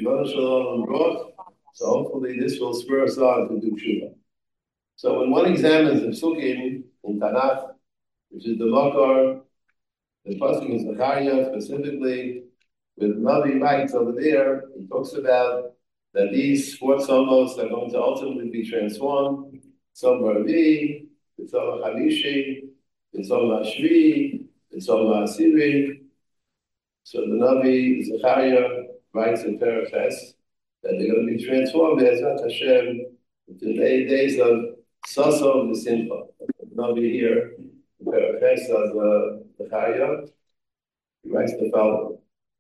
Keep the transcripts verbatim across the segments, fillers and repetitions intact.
Shimon Shalom brought. So hopefully this will spur us on to do tshuva. So when one examines the psukim in Tanakh, which is the Makar, the pasuk is Zechariah specifically, with Navi writes over there, he talks about that these four somos are going to ultimately be transformed. Some Ravi, some Chamishi, some Ashvi, some Asiri. So the Navi Zechariah writes in Paraches that they're going to be transformed as Hashem into the days of Saso and Simcha. The Navi here, in Paraches of uh, Zechariah, he writes the following.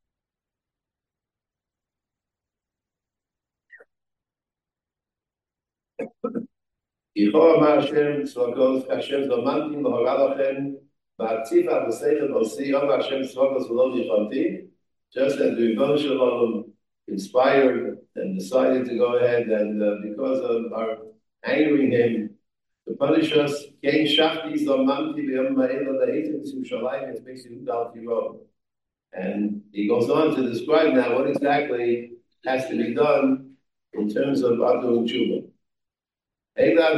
Yichor Amar Hashem Tzvakos Hashem Zamanti L'Hora Lachem V'Atziva V'Seichel V'Osi Amar Hashem Tzvakos V'Lo Yichanti. Just as the Rebbe Shalom inspired and decided to go ahead and uh, because of our angering him to punish us, Kein Shachti Zamanti V'Yom Ma'ela L'Eitim Tzushalayim It makes you Dal Tiro. And he goes on to describe now what exactly has to be done in terms of Adu and Tshuva. We have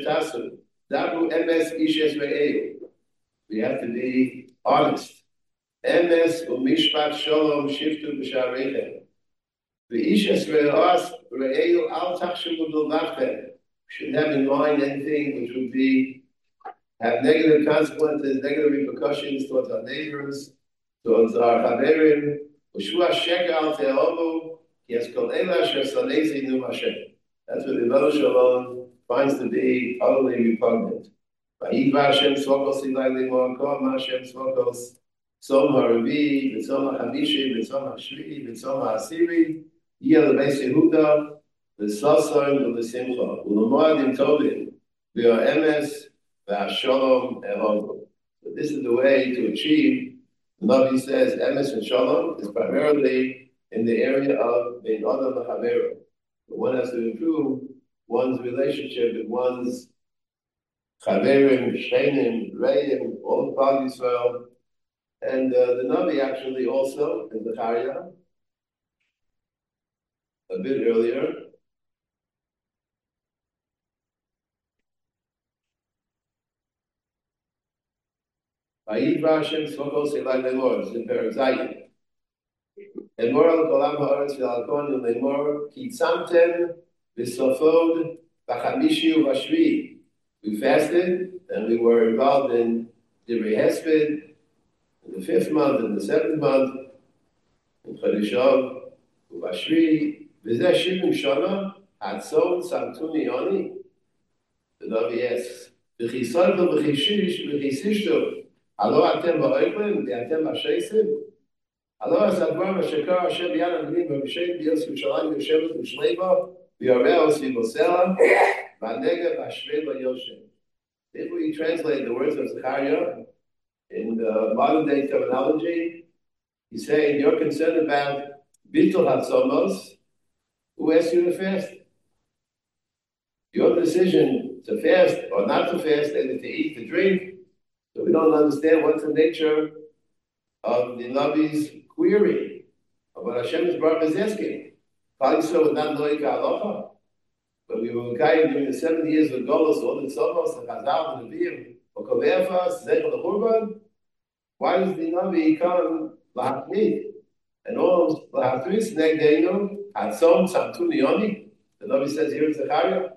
to be honest. Emes u'mishpat shalom shiftu b'shareichem. V'ish esre'as re'eu al tachshavu b'lvavchem. Should have in mind anything which would be have negative consequences, negative repercussions towards our neighbors, towards our chaverim. U'shua sheker al te'ovu yes kol ela asher sanei nu Hashem. That's what the Rebbe Shalom finds to be utterly repugnant. Vayikra Hashem Tzvokos Ilai Limor Kol Hashem Tzvokos Tzom HaRavi V'Tzom HaChamishi V'Tzom HaShvi V'Tzom HaAsiri Yeh L'Beis Yehuda V'Sason V'Simcha U'Lomoadim Tovim V'Emes V'Shalom Elovu. So this is the way to achieve. The Navi says Emes and Shalom is primarily in the area of Bein Adam L'Chavero. One has to improve one's relationship with one's chaverim, shenim, reim, all the Klal Yisrael. And uh, the Navi actually also, in Zechariah, a bit earlier, Vayikra Hashem Tzvokos Ilai Lemor, it's in Perek Zayin. Emor al kolam ha'aretz v'alkon u'lemor ki tzamtem v'sofod v'chamishi u'vashvi. We fasted and we were involved in Divrei Hesped in the fifth month and the seventh month in Chodeshov u'vashvi v'zeh shivim shana hatzon tzamtuni yoni. The Navi asks v'chisolto v'chishish v'chisishto alo atem ba'oiklem v'atem ba'sheisim. Allah has advanced Shekar Hashem Yad Adim V'Mishem B'Yos Yerushalayim Yoshevet U'Shleiva V'Yareh Osivosela V'Negev V'Ashrei V'Yoshem. If we translate the words of Zechariah in the modern day terminology, he's saying you're concerned about Bittul Hatzomos. Who asked you to fast? Your decision to fast or not to fast, either to eat, to drink. So we don't understand what's the nature of the Navi's query of what Hashem is Baruch is asking. Klal Yisrael was not knowing Halacha, but we were guided during the seventy years of Golos, all the Tzomos, the Chazal, and the Nevi'im, or Kovefas, Zechel, the Churban. Why does the Navi come Lahatmid? And all Lahatris Negdeinu, Hatzom, Tzamtuni Yoni. The Navi says here in Zechariah.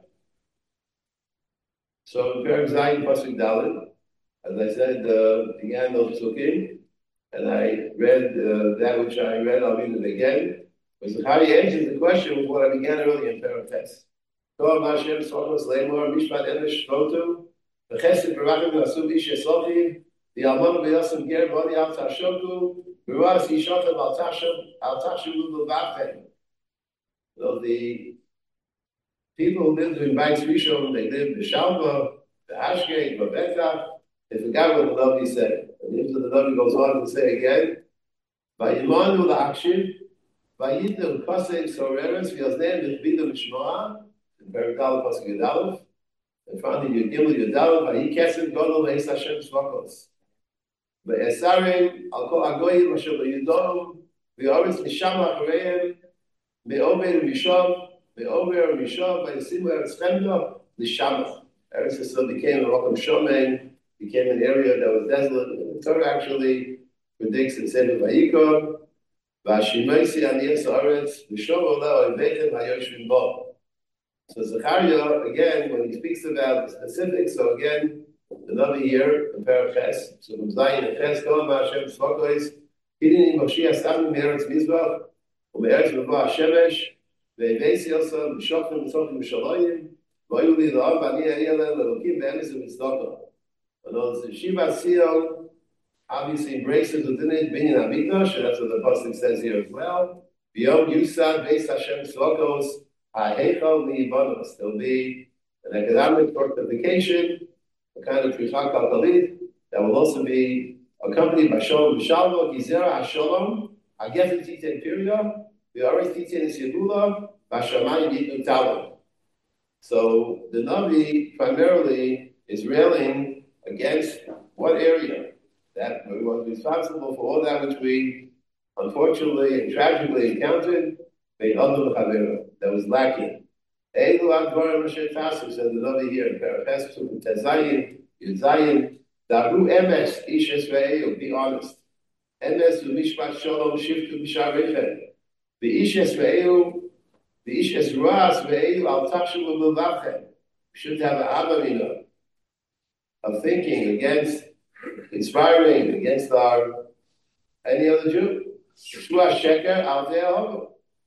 So in Perek Zayin, Pasuk Dalet, as I said, uh, began those Psukim. And I read uh, that which I read, I'll read it again. Because Zechariah answers the question with what I began earlier in Parates. Tov Hashem Tzvokos Leimor Mishpat Emesh Shvotu V'Chesed B'Rachim V'Asu Ish Esochi V'Yalmonu V'Yosem Ger V'Odi Al Tashoku V'Ruas Yishotem Al Tashavu V'Vavchem. So the people who lived in Beit Rishon, they lived in Shalva, the Ashgate, B'Betach. They forgot what the Navi said. And the Navi goes on to say again, Vayimanu la'akshiv, vayidnu kosei soreres, v'yazneim v'chvidu v'shmoa, in Perek Dalet Pasuk Yudalef, in front of Yudimel Yudalef, vayi kesed godol v'eis Hashem tzvokos. V'esarim al kol agoyim asher v'yudom, v'yoretz misham ha'achareim, Me'omer Rishov, Me'omer Rishov, by the similar Tzemda, the Shabbat. Eretz Yisrael became a Rockam Shomen, became an area that was desolate. The Torah actually predicts in Sefer Vayikra, V'ashimaisi aniyas haaretz, v'shov oleh oivechem hayoshvim bo. So Zechariah, again, when he speaks about the specifics, so again, another year, in Paraches, so from Zion and Ches, Kolam Hashem Tzvakois, Hidin im Moshiach Stamim Meretz Mizbach, Umeretz Mevah HaShemesh, Ve'evesi Yosam, V'shochem V'tzochem V'shalayim, V'ayu li L'am V'ani E'yelem L'Elokim V'emes V'Tzdaka. And on the Shiva Sion, obviously embraces within it Binyan HaMikdash, and that's what the Pasuk says here as well. V'yom Yusad Beis Hashem Tzvakos, HaHeichal Li'ibanos. There'll be an economic fortification, a kind of Prichak Kalkalit, that will also be accompanied by Shalom V'Shalva, Gizera HaShalom, HaGefen Titen Pirya, V'aretz Titen Yisibula, V'Shamayim Yitnu Talam. So the Navi primarily is railing against what area? That was responsible for all that which we unfortunately and tragically encountered, that was lacking. Eilu Advarim Asher Tasu, said the Navi here in Paraches, Tezayin, Yudzayin, Daru Emes, Ish Esrael, be honest. Emes Umishpat Shalom, Shiftu B'Sharechen. The Ish Esrael, the Ish Esra Esrael, Al Tachshu B'Milvachem. We should have an Avamina of thinking against, inspiring against our, any other Jew. Shua Sheker, Al De'ah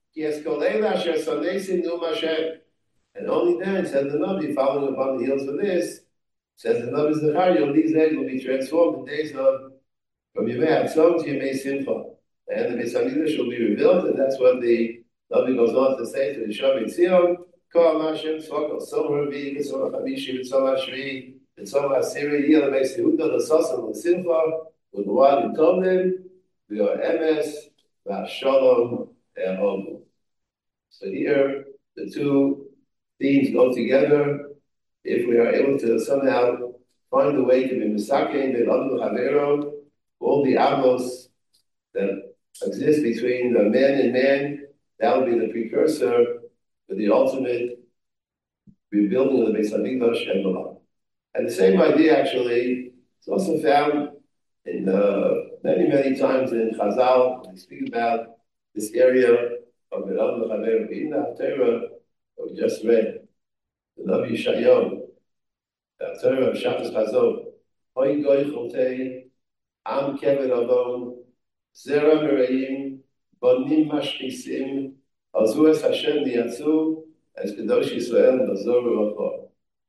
and only then, says the Navi, following upon the heels of this, says the Navi Zechariah, these days will be transformed in days of from Yemei Hatzon to Yemei Simcha. And the Beis HaMikdash will be rebuilt, and that's what the Navi goes on to say to the Shavei Tzion, Kol Hashem Tzvakos, Tzom Revi, Tzom HaChamishi, Tzom HaShvi, Tzom HaSiri, Yel Beis Yehuda, L'Sosam, L'Simcha, L'Guad L'Tomlim, V'yor Emes, V'Shalom, E'omu. So here, the two themes go together. If we are able to somehow find a way to be misakein be'ladu havero, all the avos that exist between the man and man, that will be the precursor for the ultimate rebuilding of the Beis HaMikdash and Olam. And the same idea actually is also found in uh, many, many times in Chazal. We speak about this area of the Ram Chaver in the Torah that we just read, the Navi Yeshayahu, the Torah of Shabbos Chazon. Hoy goy chotei, am keved avon, zera mereim, bonim mashchisim, azu es Hashem liyatzu, as Kadosh Yisrael bazor v'achor.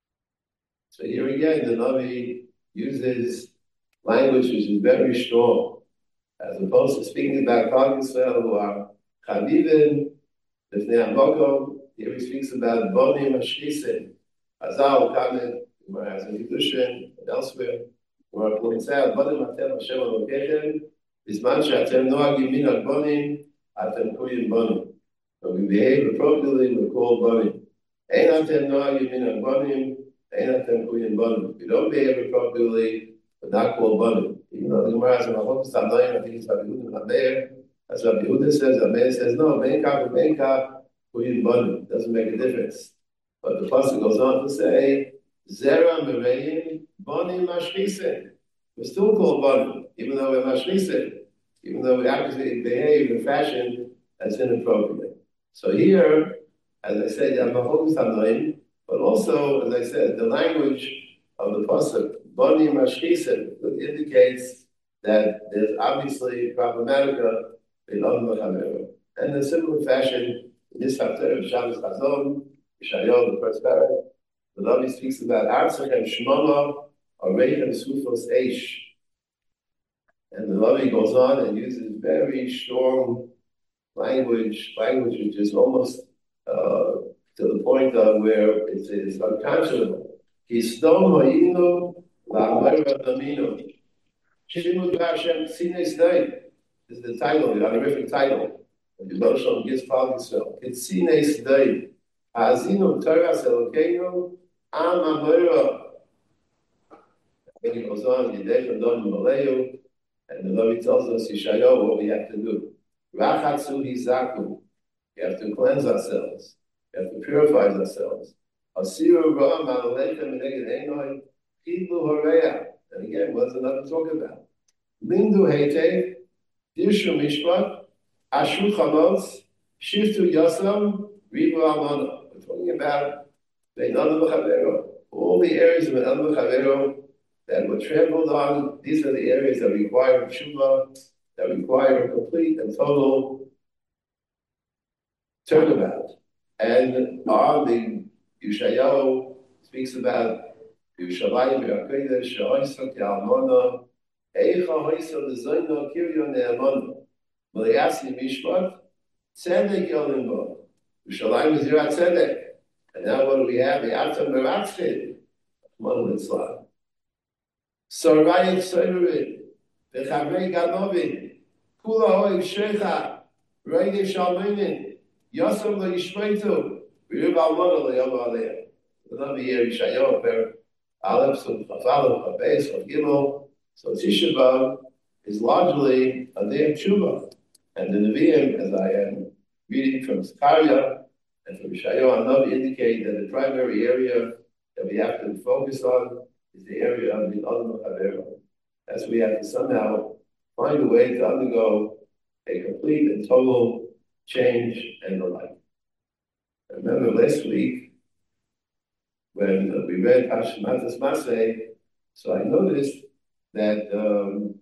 So here again, the Navi uses language which is very strong, as opposed to speaking about Klal Yisrael who are Chavivim, B'fnei HaMokom. Here he speaks about Bonim Mashchisim, Azal, Kamen, whereas in Kedushin and elsewhere, where it points out, Bonim Atem Hashem Elokechem, Bisman She'atem Noagim Min Bonim, Atem Kuyim Bonim. When we behave appropriately, we're called Bonim. Ein Atem Noagim Min Bonim, Ein Atem Kuyim Bonim. If we don't behave appropriately, we're not called Bonim. Even though the Gemara has a Mahok Stamnayin, I think it's Rabbi Yehuda Mameir. That's what Rabbi Yehuda says. Rabbi says, no, Menka, Menka, Kuyin Banu. Doesn't make a difference. But the Pasuk goes on to say, Zera Mereyim, Bani Mashchisim. We're still called Banu, even though we're Mashchisim, even though we actually behave in a fashion that's inappropriate. So here, as I said, Yamahok Stamnayin, but also, as I said, the language of the Pasuk, Bani Mashchisim, indicates that there's obviously problematica in Adam Chaver. And in a similar fashion, in this chapter of Shabbos Chazon, Yeshayahu, the first paragraph, the Navi speaks about Arzachem Shmona, or Reichem Sufos Eish. And the Navi goes on and uses very strong language, language which is almost uh, to the point of where it is unconscionable. Kisdom Ha'inu La'amara Damino. Shimud Hashem Sines Day is the title, the honorific title. And the Moshe gives Klal Yisrael. It's Sines Day. Ha'azinu Torah Elokeinu Am Amora. And he goes on, Yidei Chadon Maleu, and the Navi tells us, Yeshayahu, what we have to do. Rachatzu Hizaku. We have to cleanse ourselves. We have to purify ourselves. Asiru Ram Alechem Neged Enoi Chidlu Horeya. And again, what's another talk about? Lindu Heite, Dirshu Mishpat, Ashu Chalos, Shiftu Yasam, Ribu Almana. We're talking about Be'inadu B'Chavero. All the areas of Be'inadu B'Chavero that were trampled on, these are the areas that require Tshuva, that require a complete and total turnabout. And on the Yeshayahu speaks about Yerushalayim V'Hakodesh She'oisot Ya'almona Eicha Hoisa L'Zoyno Kiryo Ne'amona V'Liasi Mishpat Tzedek Yolim Bo. Yerushalayim is Yirat Tzedek. And now what do we have? The Atam Meratzchid. One Litzlah. Sorayik Soiruid V'Chavei Ganovin Kula Hoiv Shecha Regev Shalmenin Yosem L'Yishmeitu V'Rib Almona L'Yom Aleyah. Another year, Yeshayahu, Per Aleph, so Chafalef, Chavei, so Gimel. So Tisha B'Av is largely a day of Tshuva. And the Nevi'im, as I am reading from Zechariah and from Yeshayahu Hanavi, indicate that the primary area that we have to focus on is the area of the Adam Chavero. As we have to somehow find a way to undergo a complete and total change in the life. I remember last week when uh, we read Hashematas Maseh, so I noticed that um,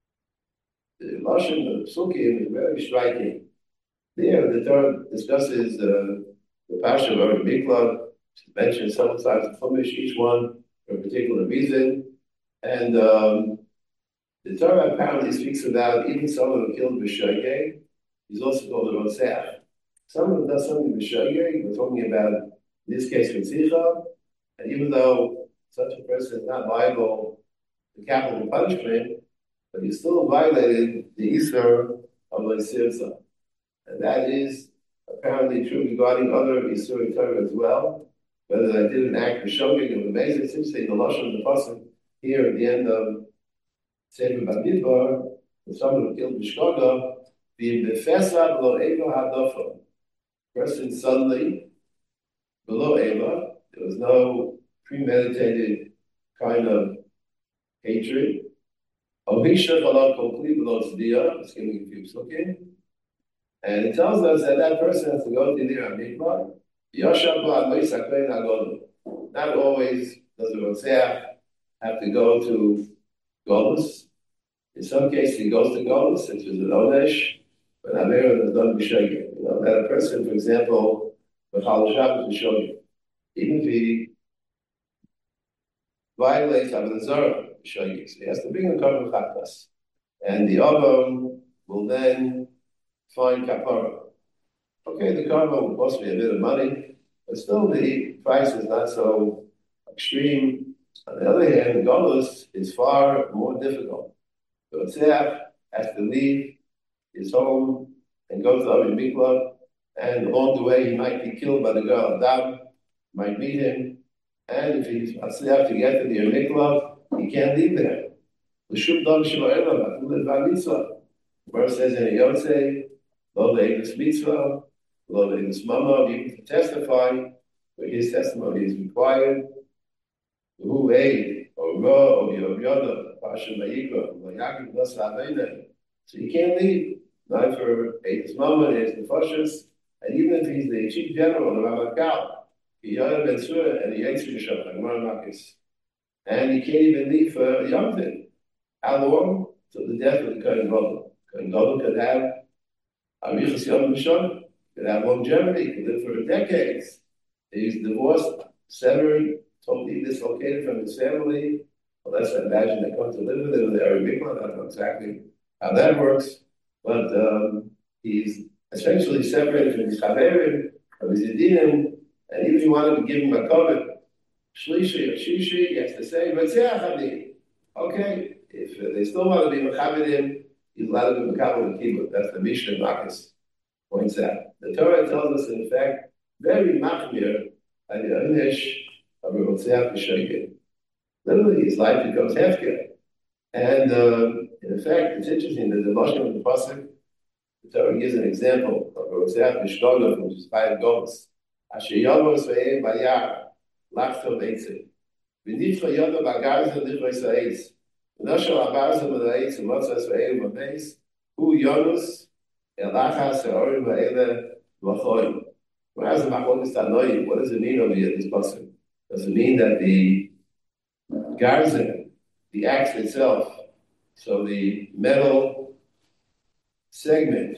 the Lashon of Psukim is very striking. There, the Torah discusses uh, the Parsha of Oren Miklat, mentioned several times in Chumash, each one for a particular reason. And um, the Torah apparently speaks about even someone who killed B'Shogeg, he's also called a Rotzeach. Someone who does something B'Shogeg, we're talking about, in this case, Ritzicha, and even though such a person is not liable to capital punishment, but he still violated the Isur of L'Sirza. And that is apparently true regarding other Isur Torah as well. Whether they did an act of Shogeg or amazing, it seems to be the Lashon of the Pasuk here at the end of Sefer Bamidbar, with someone who killed B'Shogeg, being B'Fesa below Eva Hadofa. Person suddenly, below Eva, there was no premeditated kind of hatred. Ohisha Chalal complete below Tzdiya, it's giving a few psukim. And it tells us that that person has to go to the Amikbar. Not always does the Rotzeach have to go to Golus. In some cases, he goes to Golus, which is an Onesh, but Amir does not be shaken. You know, that a person, for example, B'chal Shabbos is shaken. Even if he violates Avodah Zarah, shaken. So he has to bring a Korban Chatas. And the Avam will then find Kapara. Okay, the Korban will cost me a bit of money, but still the price is not so extreme. On the other hand, the Golus is far more difficult. The Rotzeach has to leave his home and go to Oren Miklat, and along the way he might be killed by the girl Adam, might meet him, and if he's Matzliach to get to the Oren Miklat, he can't leave there. The Shub Dog Shemaelam, Atul Edvar Mitzvah. The verse says in Yotze, Lo Le'evis Mitzvah, Lo Le'evis Mama, even to testify, where his testimony is required. Who aid, or Ra, or Yom Yoda, Pasha Ma'ikra, Lo Yakim Nos La'aveinah. So he can't leave. Not for Eidus Mama, Eidus Nefashis, and even if he's the chief general, the Ramatkal, he Yoda Ben Surah, and the Yitzhak Shah, and Marmakis. And he can't even leave for Yom Tov. How long? Till the death of the Kohen Gadol. Kohen Gadol could have Arichas Yom Rishon, could have longevity, could live for decades. He's divorced, severed, totally dislocated from his family, unless I imagine they come to live with him in the Oren Miklat. I don't know exactly how that works. But um, he's essentially separated from his Chaverim, from his Yedidim, and even if you wanted to give him a covet, Shlishi or Shishi, he has to say, okay, if uh, they still want to be Mechavedim, he's allowed to be Mechavedim and Kibbutz. That's the Mishnah Marcus points out. The Torah tells us, in fact, very machmir by the Onish of a Rotzeach B'Shogeg. Literally, his life becomes hefker. And um, in fact, it's interesting that the Lashon of the Pasuk, the Torah gives an example of a Rotzeach Mishkolah, which is five goats. Asher Yomos Ve'em Bayar, Lachtom Eitzim. V'nitcha Yoda Bagarza Lichos Ha'etz. V'noshel Abarza V'na'etz, V'motzas Ve'em V'meis, Hu Yonus, Elachas Ha'orim Ha'ele V'choim. Whereas the Machlokes Tanoim, what does it mean over here, this pasuk? Does it mean that the Garzin, the axe itself, so the metal segment,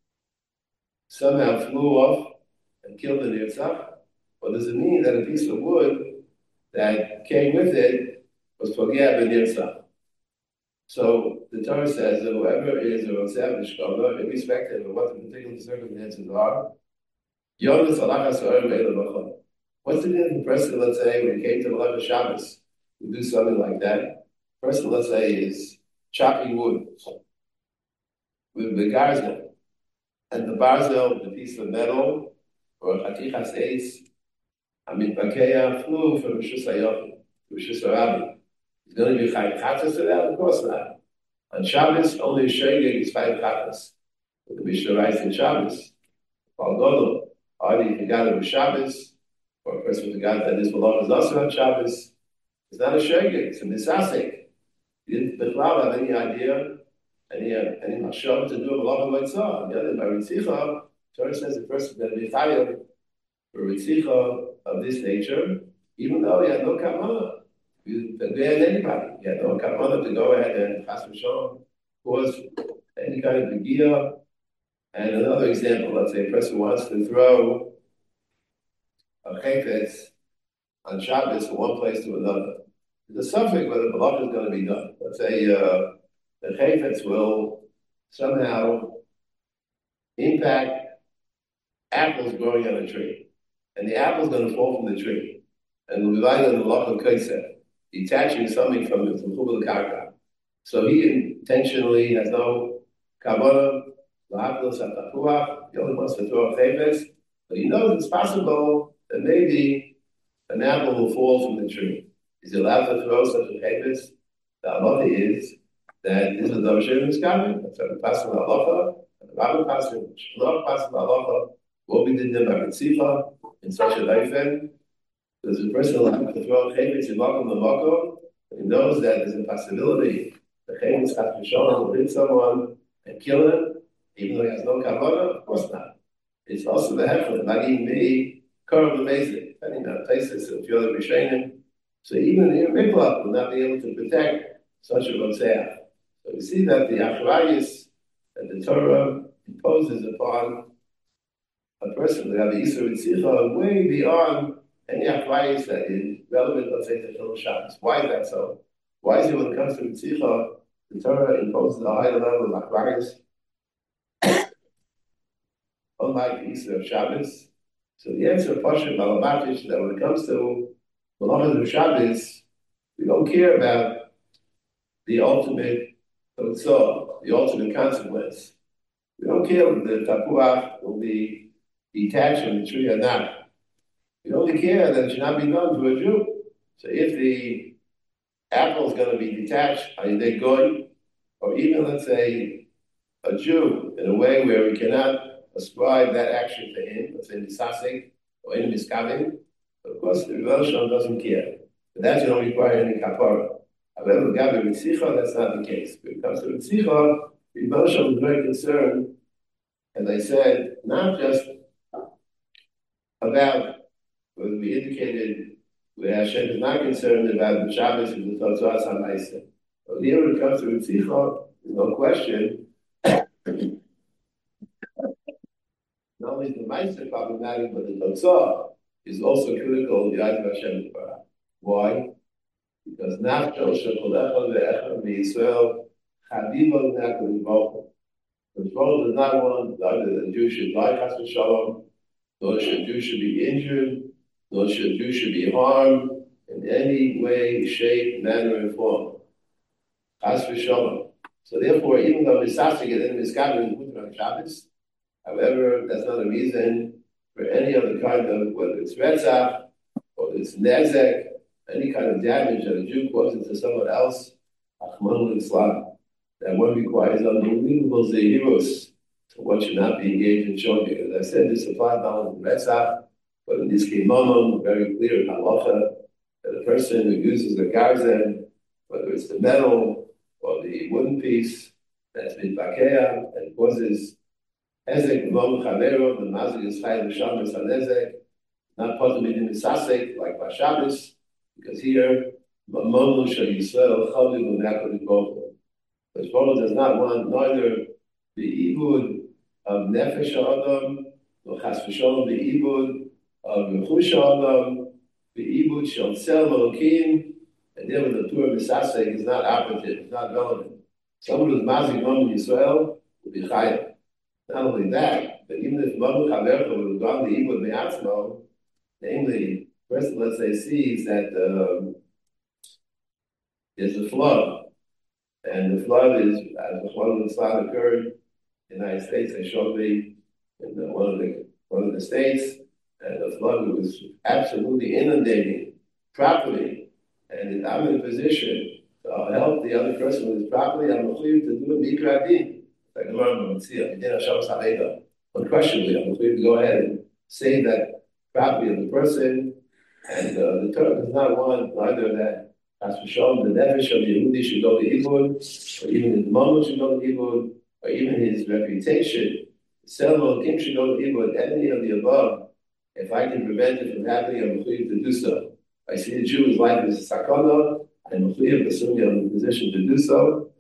somehow flew off and killed the Netzach? Or does it mean that a piece of wood that came with it was Pogea b'Netzach? So the Torah says that whoever is a Rotzeach Mishkolah, irrespective of what the particular circumstances are, Yonas Alachas Ha'orim Ha'ele V'choim. What's the difference? Person, let's say, when it came to Malacha Shabbos, we do something like that. Person, let's say, is chopping wood with the garzel, and the barzel, the piece of metal, or chatichas eitz, Amitbakeya flew from Rishus HaYochim to Rishus HaRabbi. Is going to be five chatas to that? Of course not. On Shabbos, only a shegeg is five chatas. But the Mishnah writes in Shabbos, Paul Godel, already forgot it was Shabbos, or a person forgot that this belongs is also on Shabbos. It's not a shegeg, it's a misasek. He didn't have any idea, any any mashal to do a lot of mitzvah. On the other, by Ritzicha, Torah says the person is going to be chayav for Ritzicha of this nature, even though he had no kavanah. He had anybody. He had no kavanah to go ahead and chas v'shalom cause any kind of begia. And another example, let's say a person wants to throw a chayfetz on Shabbos from one place to another. There's a suffix where the malach is going to be done. Let's say uh, the chayfetz will somehow impact apples growing on a tree. And the apple is going to fall from the tree. And we'll be lying on the malach of kaiseh, detaching something from the chubal karka. So he intentionally has no kavanah, lahaplos hatapuach. He only wants to throw a chayfetz, but he knows it's possible that maybe an apple will fall from the tree. Is he allowed to throw such a chayfetz? The halacha is that this is a Shem is coming. That's what we pass on the halacha, and the Rabbi passes, the Shloch passes the halacha. What we did in the Ritzicha in such a leifen, there's a person allowed to throw a chayfetz in makom l'makom. He knows that there's a possibility the chayfetz has to show will hit someone and kill him, even though he has no kavanah. Of course not. It's also the hechel, magin me, korban amazing. Depending on places, if you're the Rishonim. So even the Mikvah will not be able to protect such a Rotzeach. So we see that the achrayus that the Torah imposes upon a person, they have the Isur Ritzicha, way beyond any achrayus that is relevant, let's say, to Chil Shabbos. Why is that so? Why is it when it comes to Ritzicha, the Torah imposes a higher level of achrayus, unlike the Isur of Shabbos? So the answer of Pasha Balamatish that when it comes to the Malachas of Shabbos, we don't care about the ultimate totzah, the ultimate consequence. We don't care if the tapuach will be detached from the tree or not. We only care that it should not be done to a Jew. So if the apple is going to be detached, are they going? Or even, let's say, a Jew in a way where we cannot ascribe that action to him, let's say misasek or any miskavim. Of course, the Rebbe Shalom doesn't care. But that you don't require any kapara. However, Gabi Ritzicha, that's not the case. When it comes to Ritzicha, the Rebbe Shalom is very concerned, as I said, not just about what we indicated where Hashem is not concerned about the Shabbos and the Totzah HaMaaseh. But here when it comes to Ritzicha, there's no question. Not only is the Maaseh problematic, but the Totzah is also critical in the eyes of Hashem. Why? Because Nafshel Shekolecha Ve'echa V'Yisrael Chadiva L'Nakadosh Baruch Hu. The Torah does not want either the Jew should die chas v'shalom, nor should Jew should be injured, nor should Jew should be harmed in any way, shape, manner, and form. Chas v'shalom. So therefore, even though Misasik and Miskabim is put on Shabbos, however, that's not a reason for any other kind of, whether it's Retzach, or it's Nezek, any kind of damage that a Jew causes to someone else, Achmanu Islam, that one requires unbelievable zehirus to one should not be engaged in shogeg. As I said, this applies not only to Retzach, but in this Kimomon, very clear in Halacha, that a person who uses a garzen, whether it's the metal or the wooden piece, that's been bakea and causes hezek v'mom chavero, the mazik is chayv v'shabbos hanezek, not possible in misasek like Bashabas, because here mamonu shel Yisrael chaviv v'nachol v'gofo. But Shmuel does not want neither the ibud of nefesh ha'adam, nor chas v'sholom the ibud of rechush ha'adam, the ibud shel tzel elokim, and there with the Torah misasek is not operative, it's not relevant. Someone who's mazik mamon Yisrael will be chayav. Not only that, but even if mamon chavercha would have gone the ibud me'atzmo, namely, first let's say sees that um, there's a flood, and the flood is, as the flood of the flood occurred in the United States, they showed me in the, one of the one of the states, and the flood was absolutely inundating property, and I'm in a position to help the other person with his property. I'm clear to do a mikra din. Like the Gemara Mitzvah, you did Hashem Saveda. Unquestionably, I'm clear to go ahead and say that property of the person, and uh, the Torah does not want either that as for sure the nefesh of the Yehudi should go to Ibud, or even his mama should go to Ibud, or even his reputation, Selma King should go to Ibud, any of the above. If I can prevent it from happening, I'm clear to do so. I see the Jew is life is a sakana, I'm clear, assuming I'm in a position to do so.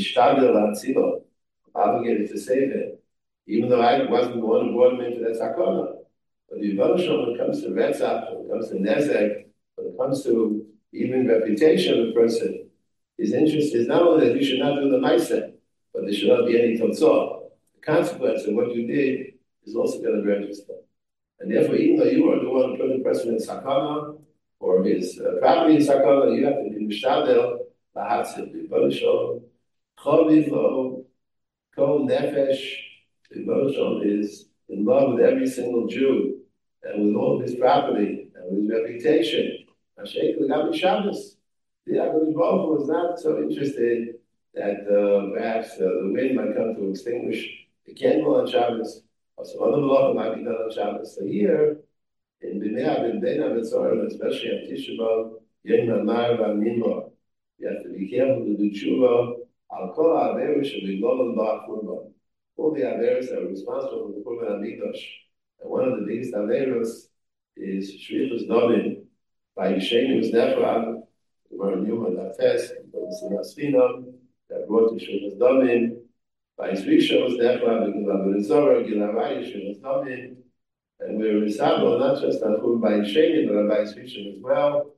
I'm obligated to save him, even though I wasn't the one who brought him into that sakana. But the Yibam when it comes to Retzach, when it comes to Nezek, when it comes to even reputation of a person, his interest is not only that you should not do the Maaseh, but there should not be any Totzah. The consequence of what you did is also going to register. And therefore, even though you are the one who put the person in Sakana, or his uh, property in Sakana, you have to be Mishtadel, Lahatzil, Yibam Shalom, Chaviv Lo, Kol Nefesh, Yibam Shalom is in love with every single Jew, and with all of his property, and with his reputation. Hashem L'Gabi Shabbos. The Yaakov Baruch was not so interested that uh, perhaps uh, the wind might come to extinguish the candle on Shabbos, or some other malacha might be done on Shabbos. So here, in Bnei Abin Ben Avitzor, especially on Tisha B'Av, Yom Amar V'Amimor, you have to be careful to do tshuva. Al Kol Averu Shebiglolim Ba'Churban. All the Averos that are responsible for the Churban HaMikdash. And one of the biggest Averos is Shrichus Domin. By Yishenu was Nefram, the word Newman Dates, the Rasfinam, that brought to Shrichus Domin. By Yisrisha was Nefram, because of the Zohar, Gilavai, Shrichus Domin. And we're responsible not just on Churban by Yishenu, but by Yisrisha as well.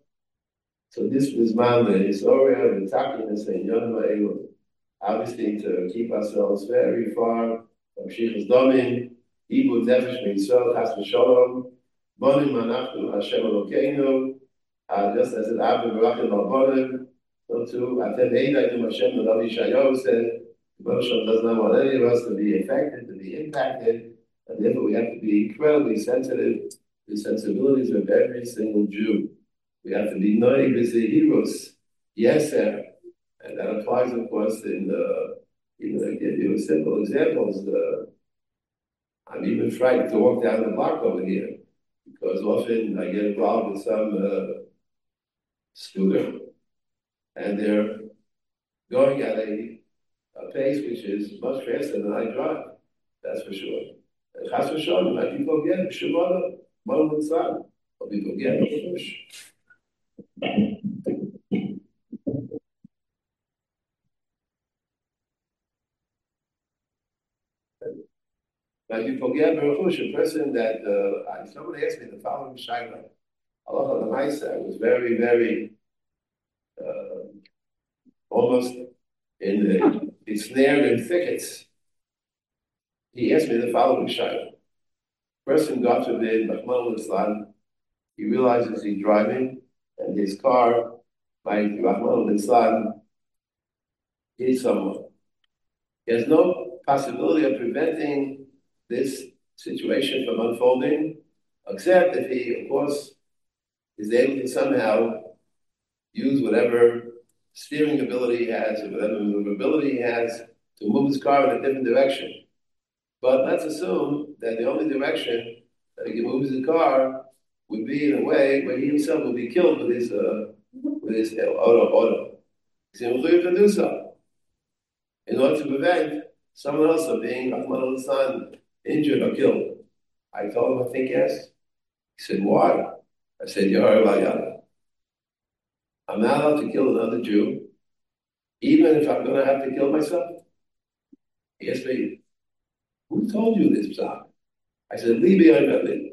So this was man, the Zohar, the Takiness, and Yonah Elul. Obviously, to keep ourselves very far from Shrichus Domin, Ibud Nefesh Mitzvah, Chas V'Sholom, Bonim Manachnu Hashem Elokeinu, just as it happened Barachim Al-Bonim, so too, Atem Eidayim Hashem, the Rabbi Shayahu said, Moshe does not want any of us to be affected, to be impacted, and therefore we have to be incredibly sensitive to the sensibilities of every single Jew. We have to be Noig V'Zehirus, Yeser, and that applies, of course, in the, you know, I give you simple examples. The, I'm even frightened to walk down the block over here because often I get involved with some uh, scooter and they're going at a, a pace which is much faster than I drive. That's for sure. And chas v'sholom, I can go get it. Shuvah, one would say, or people get it. But you forget Baruch a person that uh, somebody asked me the following shaila. Allah the Maisa was very, very uh, almost in the ensnared in thickets. He asked me the following shaila. Person got to bed, Rahman al-Islam, he realizes he's driving and his car by Rahman al-Islam hit someone. He has no possibility of preventing this situation from unfolding, except if he, of course, is able to somehow use whatever steering ability he has or whatever maneuverability he has to move his car in a different direction. But let's assume that the only direction that he can move his car would be in a way where he himself will be killed with his uh, with his auto auto. He's going to do so in order to prevent someone else from being Rahman al injured or killed. I told him, I think yes. He said, why? I said, Yehovah, I'm not allowed to kill another Jew, even if I'm going to have to kill myself. He asked me, who told you this, Psalm? I said, Libi Aymelin.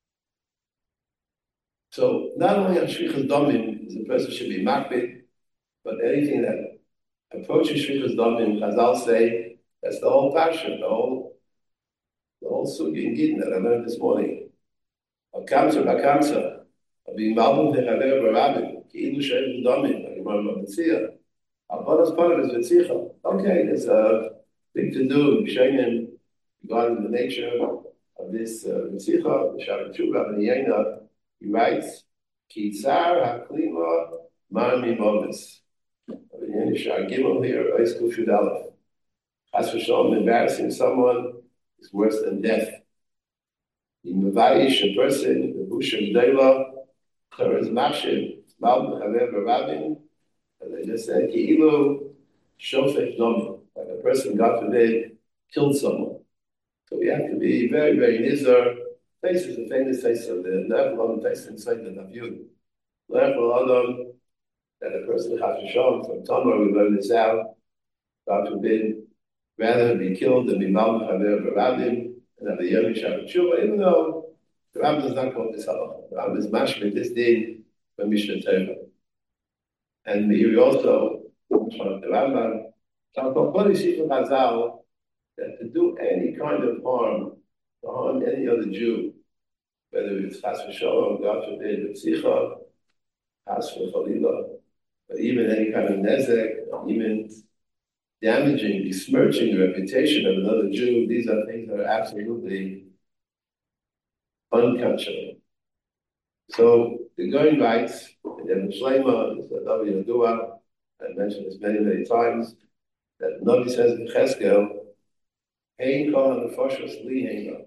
So not only on Shvichas Damim, the person should be makbid, but anything that approaches Shvichas Damim, Chazal say, that's the whole passion, the whole, the whole sugi in Gittin that I learned this morning. Akamsa, Bakamsa, being Malbim Techaver Barabim, Ki'ilu Shvichas Damim, like Imam Matzia. Abbanas part of his Zetzicha. Okay, there's a big to do, Shenim, regarding the nature of this Zetzicha, the Shabbat Shuvah, and the Yena. He writes, Ki tsar haklima marmi momis. In Shar Gimel here, Oiskul Shudalef. As for Shalom, embarrassing someone is worse than death. In Mavayish, a person, the Busha Gdela, Charaz Machshim, Malbim Chaver Barabim, and they just said, Ki'ilu Shofech Domi, like a person, God forbid, killed someone. So we have to be very, very nizar. Face is a famous face of the Neflam face inside the Naviyud. Neflam Adam, that a person has to show from Tamar, we learn this out, God forbid, rather be killed than be Malbim Chaver Barabim, and have the Yom Shabbat Shuvah, even though the Rabbin does not call this halacha. The Rabbin is mashmid this din from Mishnah Torah. And we also, the Rambam, that to do any kind of harm, to harm any other Jew, whether it's chas v'sholom, God forbid, v'tzicha, chas v'chalila, but even any kind of nezek, even damaging, besmirching the reputation of another Jew, these are things that are absolutely unconscionable. So the Goin writes, in Ibn Shleima, it's a Navi Yadua, I mentioned this many, many times, that the Navi says in Cheskel, Hein kol ha-nefashos li heina.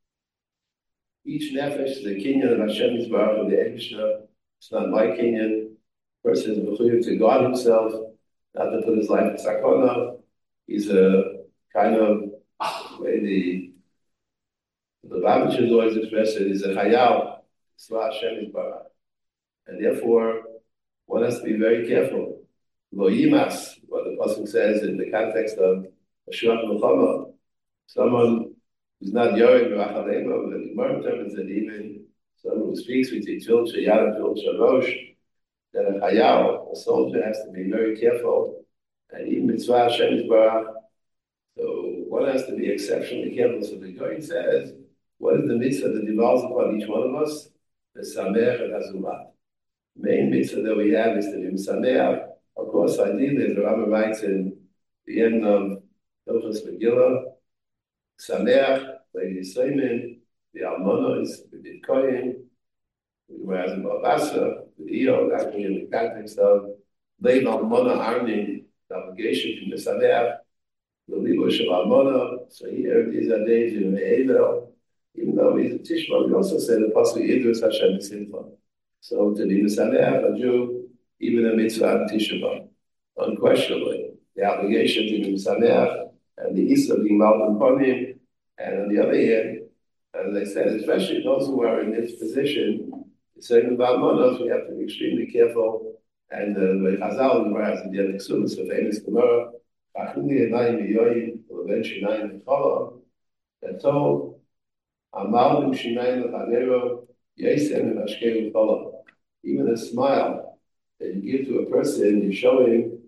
Each nefesh is a kinyan of Hashem Yisbarach of the Eibishter. It's not my kinyan. The person is mechuyev to God himself, not to put his life in sakona. He's a kind of way the the Babbage is always expressed it, he's a chayal, Sla Hashem Yisbarach. And therefore, one has to be very careful. Lo yimas, what the Pasuk says in the context of Ashuach Melchama, someone who's not Yored V'Achalema, but the Gemara interprets that even someone who speaks with Yitzvil Sheyad and Tvil Shalosh, that a chayal, a soldier, has to be very careful, and even Mitzvah Hashem Yisbarach. So one has to be exceptionally careful. So the Goin says, what is the mitzvah that devolves upon each one of us? The Sameach and Hazumat. The main mitzvah that we have is to be Sameach. Of course, ideally, the Rambam writes in the end of Hilchos Megillah, Sameach, Lady Yisraelim, the Almonos, the Bitcoin, the Gerazim Balbasa, the Eo, actually in the context of Leib Almona Arning, the obligation from the Sameach, the Libush of Almona. So here, these are days in the Evel. Even though he's a Tishma, we also say the Pasuk Idrus Hashem is sinful. So to be Mesameach, a Jew, even a mitzvah Tishma, unquestionably, the obligation to be Mesameach and the Isa being Malbim Ponim, and on the other hand, as I said, especially those who are in this position, saying about monos, we have to be extremely careful. And the Chazal in Gemara, the Dian Ksubas, the famous Gemara, Achuli Enayim Yoyim, Leven Shinayim V'Cholam, that told, Amaldim Shinayim V'Chanero, Yesem V'Ashkei V'Cholam. Even a smile that you give to a person, you're showing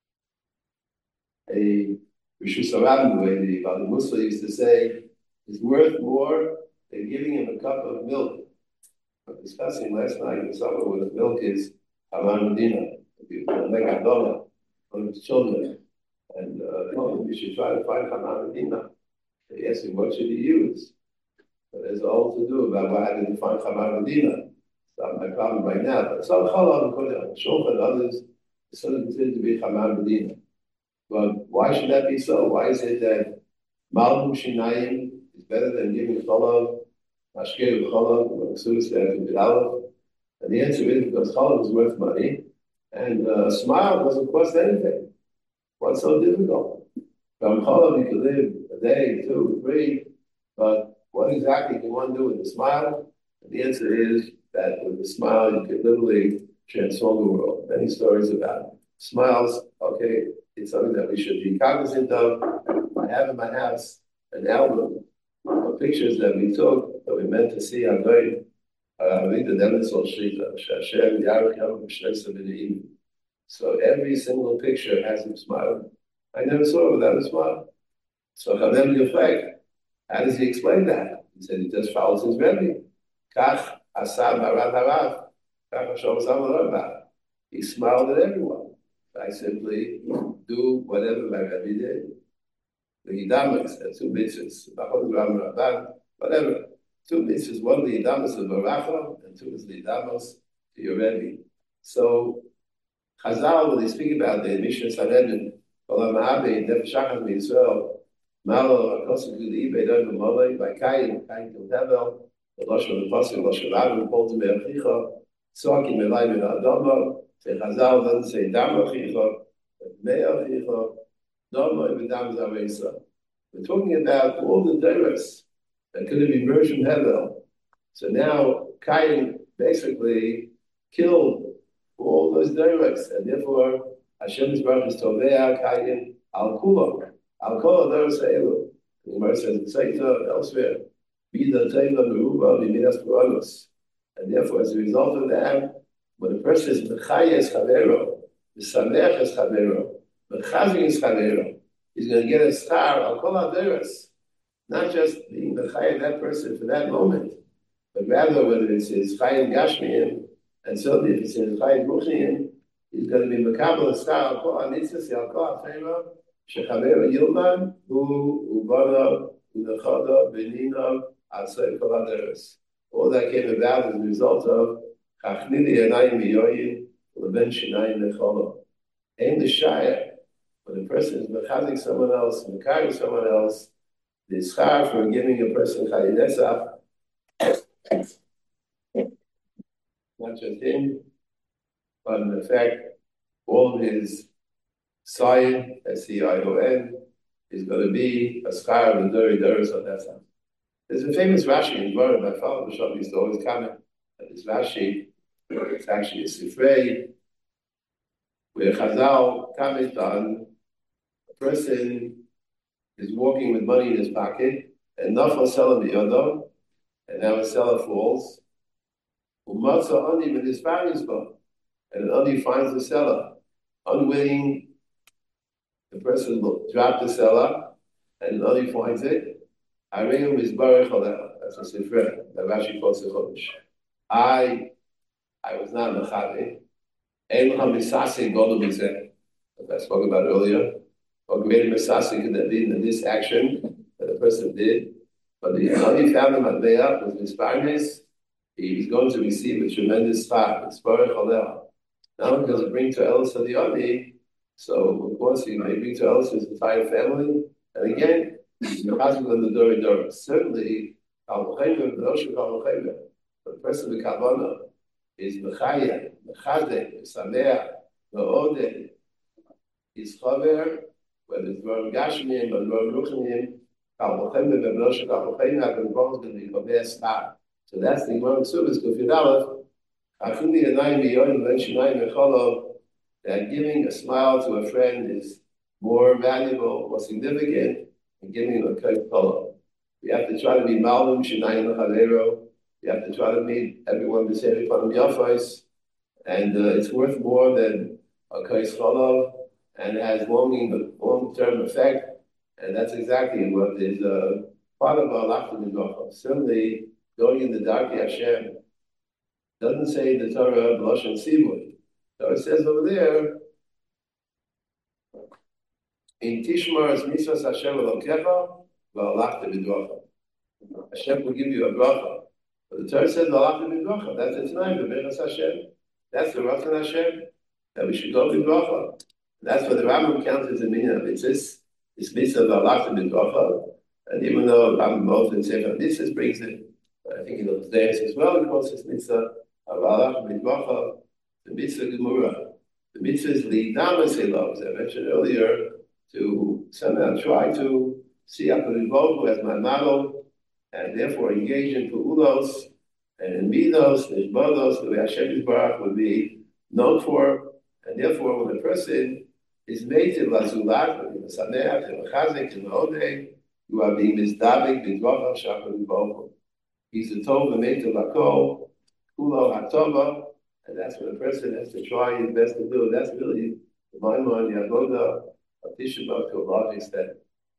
a Rishus Harabim, the way the Bali Musla used to say, is worth more than giving him a cup of milk. I was discussing last night in summer where the milk is Haman Medina, like a dollar on his children. And uh, oh, we should try to find Haman Medina. They asked me, what should he use? But there's all to do about why I didn't find Haman Medina. It's not my problem right now. But some Chalal and Shulchan and others, it's sort of considered to be Haman Medina. But why should that be so? Why is it that Malum Shinayim is better than giving cholov, mashkei cholov, or ksulis there to Bilal. And the answer is because cholov is worth money, and uh, a smile doesn't cost anything. What's so difficult? From cholov you can live a day, two, three, but what exactly can one do with a smile? And the answer is that with a smile you can literally transform the world. Many stories about smiles. Okay, it's something that we should be cognizant of. I have in my house an album of pictures that we took that we meant to see on Goy. So every single picture has him smiling. I never saw it without a smile. So Chanem Yefek, how does he explain that? He said he just follows his Rebbe. Kach asad marad harav. Kach Hashem Zalman. He smiled at everyone. I simply do whatever my Rebbe did. The Yidamas, the two mitzvahs, whatever. Two mitzvahs, one the Yidamas of Baracha, and two is the Yidamas to your Rebbe. So, Chazal, when they speak about the Mishnah Sanhedrin, Olam Ha'abed, Nefesh Shachar Mitzvah, Malo, Akosik Yudi, Beidon B'Molei, by Kain, Kain Kil Tevel, the Lashon of the Pasuk, Lashon Rabin, Poltem Be'achicha, Tzorkim Elai Min Adama, say Chazal doesn't say Dam Achicha, but Me Achicha, We're talking about all the derivatives that could have emerged from Hevel. So now Cain basically killed all those derivatives, and therefore Hashem's brother is Tovea Cain al Kula. Al Kula Deros Elu. The Gemara says in Seita elsewhere, Bida Teva Meruba Bimidas Puranus. And therefore, as a result of that, when a person is Mechayes Chavero, Misamech es Chavero, Mechazing is Chavero, he's going to get a star al Kol Aderes, not just being the Chay of that person for that moment, but rather whether it's his Chay and Gashmiim, and certainly if it's his Chay and Ruchniim, he's going to be Mekabel a star al Kol Anitzas, al Kol Afeira, Shechavero Yilman, Hu Ubana, Unachada, Benina, Asay Kol Aderes. All that came about as a result of Chachnili Yanayim Miyoyin, Leben Shinayim Necholo. Aim the Shire. When a person is mechazik someone else, mekayim someone else, the schar for giving a person chayinesach, not just him, but in effect, all of his sign, S C I O N, is going to be a schar of the Dori Doros of that time. There's a famous Rashi in Gemara. My father Bishop used to always comment that this Rashi, it's actually a Sifrei, where Chazal comment on a person is walking with money in his pocket, and Nafal Selah B'Yodom, and now a seller falls. Umatza Ani with his parents' book, and an Ani finds the seller. Unwitting, the person dropped the seller, and an Ani finds it. Arehum is Baruch Aleh. That's a Sifrei that Rashi calls Chodesh. I, I was not Mechavi. Ein L'cha Misasi Godol B'Zeh. That I spoke about earlier. Or made a Misasi could have been in this action that the person did. But the Ani found him at Leah with his partners. He's going to receive a tremendous spot. It's Baruch Aleh. Not only does it bring to Elis of the Ani, so of course he may bring to Elis his entire family. And again, the certainly, the person with Kavanah is Mechayah, Mechadeh, Sameach, Me'odeh, is Chaver, whether it's Dvarim Gashmiyim or Dvarim Ruchniim, Kalvochem, and Bebnosha Kalvochem, have been involved in the Koveh Star. So that's the Gemara Ksubis, Kufid Aleph, Achuni Yanayim B'Yoyim, V'Shinayim B'Cholov, that giving a smile to a friend is more valuable, more significant, and giving him a kite color. We have to try to be malum shinayim lechavero. We have to try to meet everyone b'seir panim yafos, and uh, it's worth more than a kite color, and it has long, long-term effect. And that's exactly what is uh, part of our lachim midrachos. Certainly, going in the dark Hashem doesn't say in the Torah b'lashon sivui. So it says over there, in Tishmar is Mitzvahs Hashem Elokecha, v'alachta b'drocha. Hashem will give you a bracha. But the Torah says v'alachta b'drocha. That's its name, b'meiras Hashem. That's the Ratzon Hashem, that we should go b'drocha. That's what the Rambam counts as a meaning of it. It's this, this mitzvah v'alachta b'drocha. And even though I'm both in Sefer Mitzvahs brings it, I think in those days as well, because it's Mitzvah, Avalach, Midvacha, the Mitzvah Gemura. The Mitzvah is the Damas Elo, as I mentioned earlier, to somehow try to see HaKadosh Baruch Hu as my model, and therefore engage in Pu'ulos, and in Midos, Nishbodos, the way Hashem Yisbarach would be known for, and therefore when a person is made to Lazulat, in the Sameach, in the Chazik, in the Odeh, you are being mizdabik b'dvachav shachar b'bochum. He's a tov made to lako, kulo hatova, and that's what a person has to try his best to do. That's really the Maimon, the Avoda of Tisha B'Av to a large extent.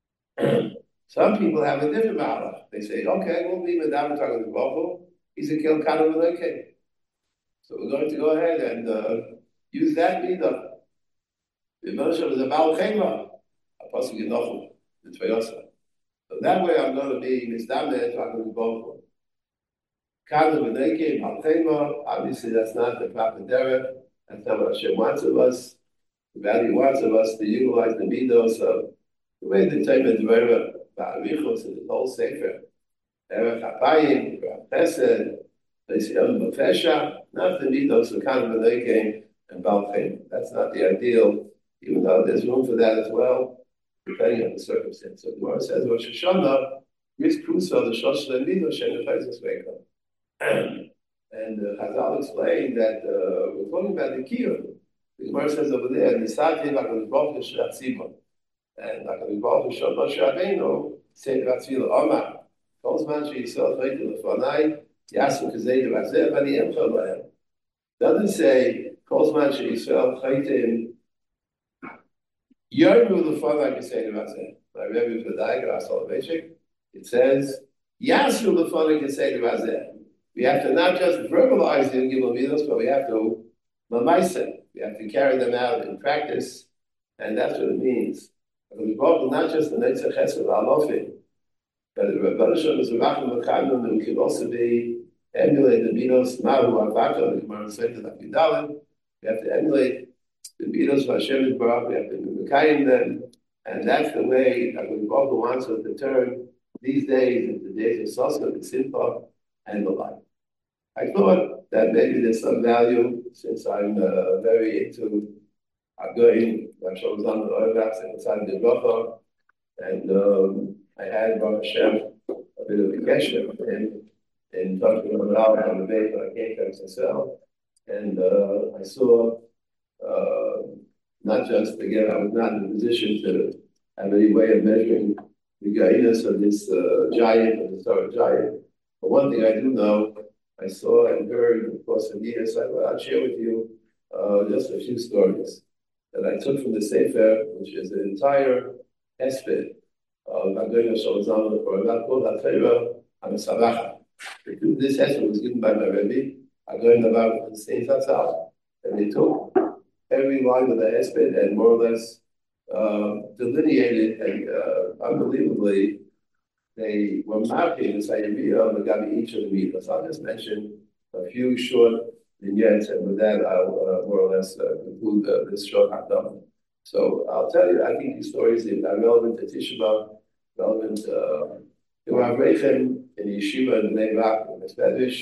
Some people have a different mahalach. They say, okay, we'll be mizdabik shachar b'bochum. He's a kil kanu v'loikei. So we're going to go ahead and uh, use that midah. The Moshe is a Baal Chema, a pasuk in Nochum, the Tveyosa. So that way I'm going to be misdamed, I'm going to go for Kanu v'neike, Baal Chema. Obviously that's not the proper derech. That's not what Hashem wants of us. The value wants of us to utilize the midos of the way the Torah Dvera, Ba'arichos, and the whole Sefer, Erech HaPayim, Erech Chesed, Leisiyam B'Fesha, not the midos of Kanu v'neike and Baal Chema. That's not the ideal. Even though there's room for that as well, depending on the circumstance. So the Gemara says, Rosh Hashanah, Riz Kruso, the Shosh Lemido, Shem Nefezes Veka. And uh, Chazal explained that uh, we're talking about the Kiyum. The Gemara says over there, Nisati, Lakadosh Baruch Hu Shrat Tzibon. And Lakadosh Baruch Hu Shrat Moshe Rabbeinu, Say Ratzvila Omar. Kol Zman She'Yisrael Chaytu Lefanai, Yasu Kazei Devazeh, Vani Emcha Lahem. Doesn't say, Kol Zman She'Yisrael Chaytu Yarmu the father I can say to Razeh. My Rebbe for the Daigar Asal it says, Yasu the father can say to Razeh. We have to not just verbalize the Gimel Midos, but we have to mamaisen. We have to carry them out in practice, and that's what it means. Not just the Netzach Chesed Alofim, but the Rebbe Shem is a Racham V'Chadam, and can also be emulate the Midos Mahu Avaka, the Gemara said that we have to emulate the Midos of Hashem Yisbarach, we have to be Mekayim them, and that's the way HaKadosh Baruch Hu wants us to turn these days into days of Sosna, and Simcha, and the like. I thought that maybe there's some value, since I'm uh, very into Agoyim, Hashem was on the Orvax and inside the Bracha, and um, I had Baruch Hashem a bit of a gesture with him in talking about on the day that I came to himself, and uh, I saw Uh, not just, again, I was not in a position to have any way of measuring the guidance of this uh, giant, of the Torah giant. But one thing I do know, I saw and heard, of course, in years, I, I'll share with you uh, just a few stories that I took from the Sefer, which is an entire hesped of Agoyim Shalom for about called HaTorah HaMesavacha. This hesped was given by my Rebbe, Agoyim about the same Tatzal, and they took every line of the hesped and more or less uh, delineated, and uh, unbelievably, they were marking the Sayyidiyah of the Gabi each of the mitzvahs. I'll just mention a few short vignettes, and with that, I'll uh, more or less uh, conclude uh, this short Hakdama. So I'll tell you, I think these stories are relevant to Tisha B'Av, relevant uh, to Rav Rechem in Yeshiva in Bnei Brak, in Espedish.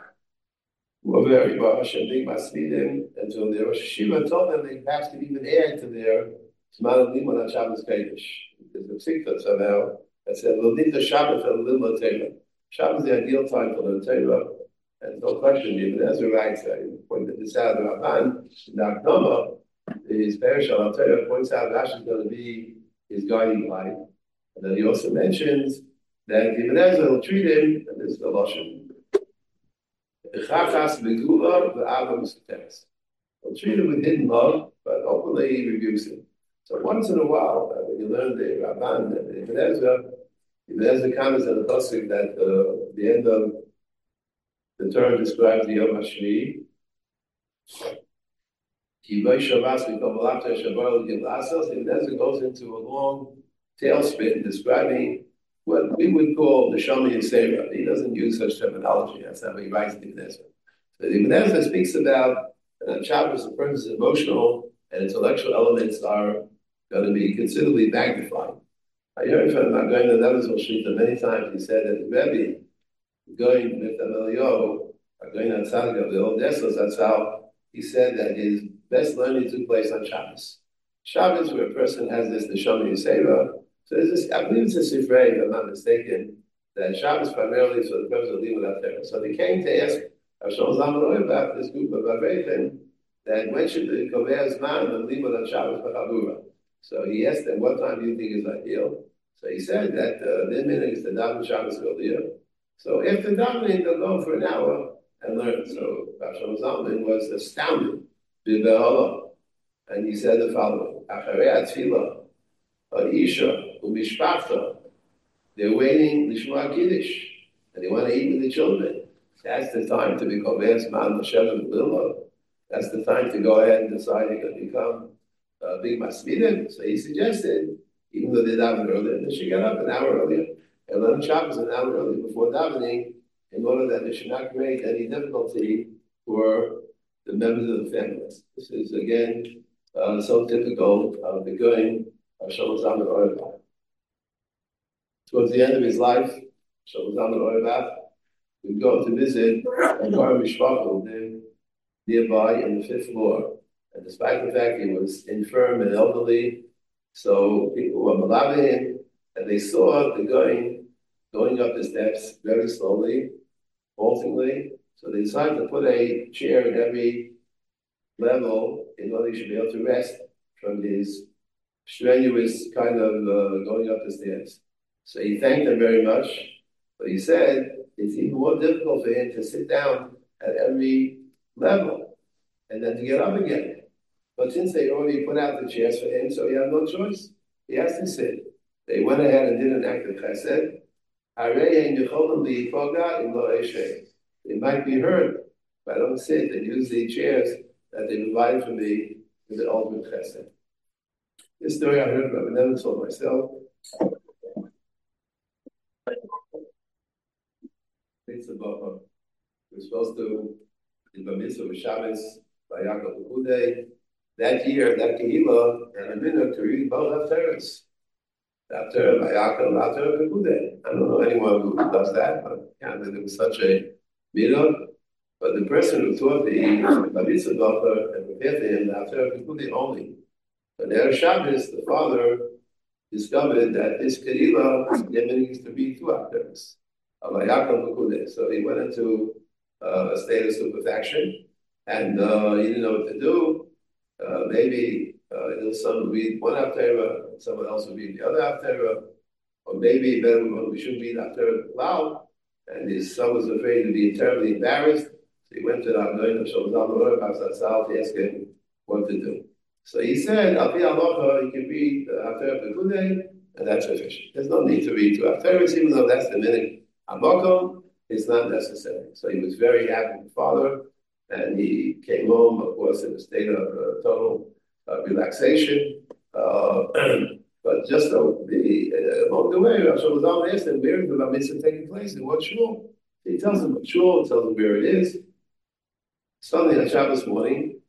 Were very Baruch big Masmidim, and so the Rosh Hashiva told them they perhaps could even add to their Zman Limon on Shabbos Kodesh. There's a psikta somehow that said, "We'll need the Shabbos and the Limon Torah." Shabbos is the ideal time for the Torah, and no question. Even Ezra writes, I pointed this out, the Rabban in the Akdama, his Perish al Torah points out Rashi is going to be his guiding light, and then he also mentions that Ibn Ezra will treat him, and this is the Lashon. He'll treat him with hidden love, but openly he rebukes him. So once in a while, uh, when you learn the Rabban and the Ibn Ezra, Ibn Ezra comments on the pasuk that uh, the end of the Torah describes the Yom HaShvi. Ibn Ezra goes into a long tailspin describing what we would call the Shama Yisera. He doesn't use such terminology. That's how he writes the Ibn Ezra. So the Ibn Ezra speaks about that on Shabbos, the person's emotional and intellectual elements are going to be considerably magnified. I heard from Magoin the Nebuchadnezzar Shlita many times. He said that the Rebbe going with Amelio, going on Tzaddik, the old Essos, that's how he said that his best learning took place on Shabbos. Shabbos, where a person has this Neshama Yisera. So there's this, I believe it's a Sifrei, if I'm not mistaken, that Shabbos primarily is for the purpose of leaving out there. So they came to ask Hashem Zalman about this group of Avreim, that when should the Koveas man and leave on Shabbos for Chabura? So he asked them, what time do you think is ideal? So he said that uh, the minute is the daven Shabbos earlier. So after davening, they'll go for an hour and learn. So Hashem Zalman was astounded. And he said the following: Acharei Atfilah, Isha u'mishpachta. They're waiting lishma kiddush, and they want to eat with the children. That's the time to become man Hashem and Lilo. That's the time to go ahead and decide you're going to become a big masmidim. So he suggested, even though they daven earlier, they should get up an hour earlier and learn Shabbos an hour earlier before davening, in order that they should not create any difficulty for the members of the family. This is again uh, so typical of the going of Shlomo Zalman Auerbach. Towards the end of his life, Shlomo Zalman Auerbach would go to visit a Bar Mishpachah nearby in the fifth floor. And despite the fact he was infirm and elderly, so people were malaving him, and they saw the going going up the steps very slowly, haltingly. So they decided to put a chair in every level in order he should be able to rest from his strenuous kind of uh, going up the stairs. So he thanked them very much, but he said it's even more difficult for him to sit down at every level and then to get up again. But since they already put out the chairs for him, so he had no choice. He has to sit. They went ahead and did an act of chesed. It might be heard if I don't sit and use the chairs that they provided for me with the ultimate chesed. This story I heard from Rabbi Nebuchadnezzar told myself. It's about uh, we're supposed to in the midst of Shabbos by Yaakov Pekudei. That year, that Kehillah, and a minute to read both Haftarahs. After by Yaakov, after Pekudei. I don't know anyone who does that, but yeah, there was such a midah. But the person who taught the Bavitza Bacher and prepared for him after Pekudei only. But there Shabbos, the father discovered that this Kehillah used to be two Haftarahs. So he went into uh, a state of stupefaction, and uh, he didn't know what to do. Uh, maybe uh, his son would read one Haftarah, someone else would read the other Haftarah, or maybe better, we should read Haftarah loud. And his son was afraid to be terribly embarrassed, so he went to the Haftarah of Shlomo Zalman Auerbach to ask him what to do. So he said, Al Pi Halacha, you can read Haftarah Pekudei, and that's sufficient. There's no need to read two Haftarahs, even though that's the minute. Amakom is not necessary. So he was very happy with the father, and he came home, of course, in a state of uh, total uh, relaxation. Uh, but just uh, the, uh, along the way, Rosh Hashanah asked him, where is the Bar Mitzvah taking place? In what shul? He tells him what shul, tells him where it is. Suddenly, on Shabbos morning,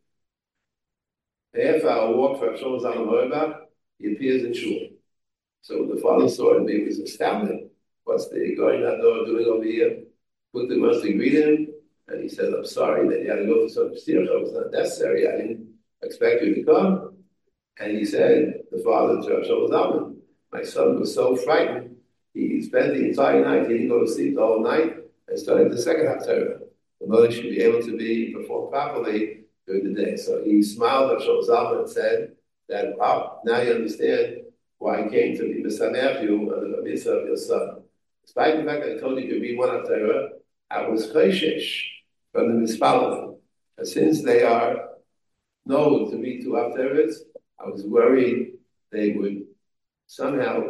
a half hour walk from Rosh Hashanah, he appears in shul. So the father saw him, he was astounded. What's the going on door doing over here? Quickly wants to greet him, and he said, I'm sorry that you had to go for some stircha. It was not necessary. I didn't expect you to come. And he said, the father to Rav Shlomo Zalman, my son was so frightened, he spent the entire night, he didn't go to sleep the whole night, and started the second Haftarah. The mother should be able to be performed properly during the day. So he smiled at Shlomo Zalman and said that, wow, now you understand why I came to be Misameach you on the Bar Mitzvah of your son. Despite the fact that I told you to read one Haftarah, I was chayshish from the Mispalim. And since they are known to read two Haftarahs, I was worried they would somehow,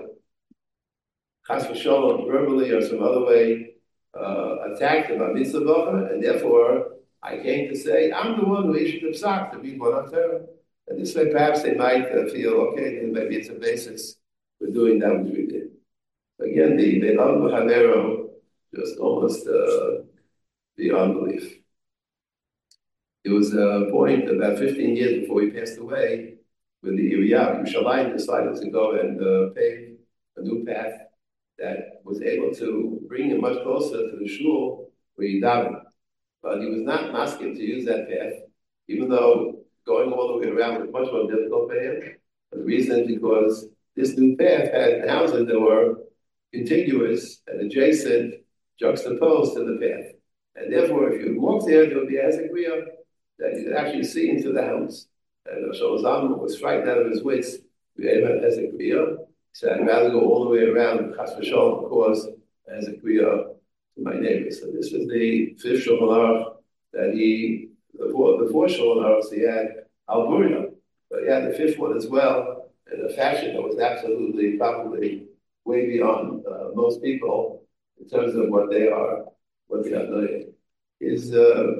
chas v'sholom, verbally or some other way, uh, attack the Bar Mitzvah Bacher, and therefore I came to say, I'm the one who issued the psak to read one Haftarah. And this way perhaps they might uh, feel, okay, maybe it's a basis for doing that which we did. Again, the Be'al Muhavero just almost uh, beyond belief. It was a point about fifteen years before he passed away, when the Iriyah Yerushalayim decided to go and uh, pave a new path that was able to bring him much closer to the shul where he davened. But he was not masking to use that path, even though going all the way around was much more difficult for him. And the reason is because this new path had houses that were contiguous and adjacent, juxtaposed to the path. And therefore, if you walk there, there would be a hezekriya that you could actually see into the house. And Shlomo Zalman was frightened out of his wits. We had a hezekriya. He said, I'd rather go all the way around, chas v'sholom, cause a hezekriya to my neighbors. So this is the fifth Shulchan Aruch that he, the four, the four Shulchan Aruchs he had Al Burya, but he had the fifth one as well in a fashion that was absolutely, probably way beyond uh, most people in terms of what they are, what they are doing. Is uh,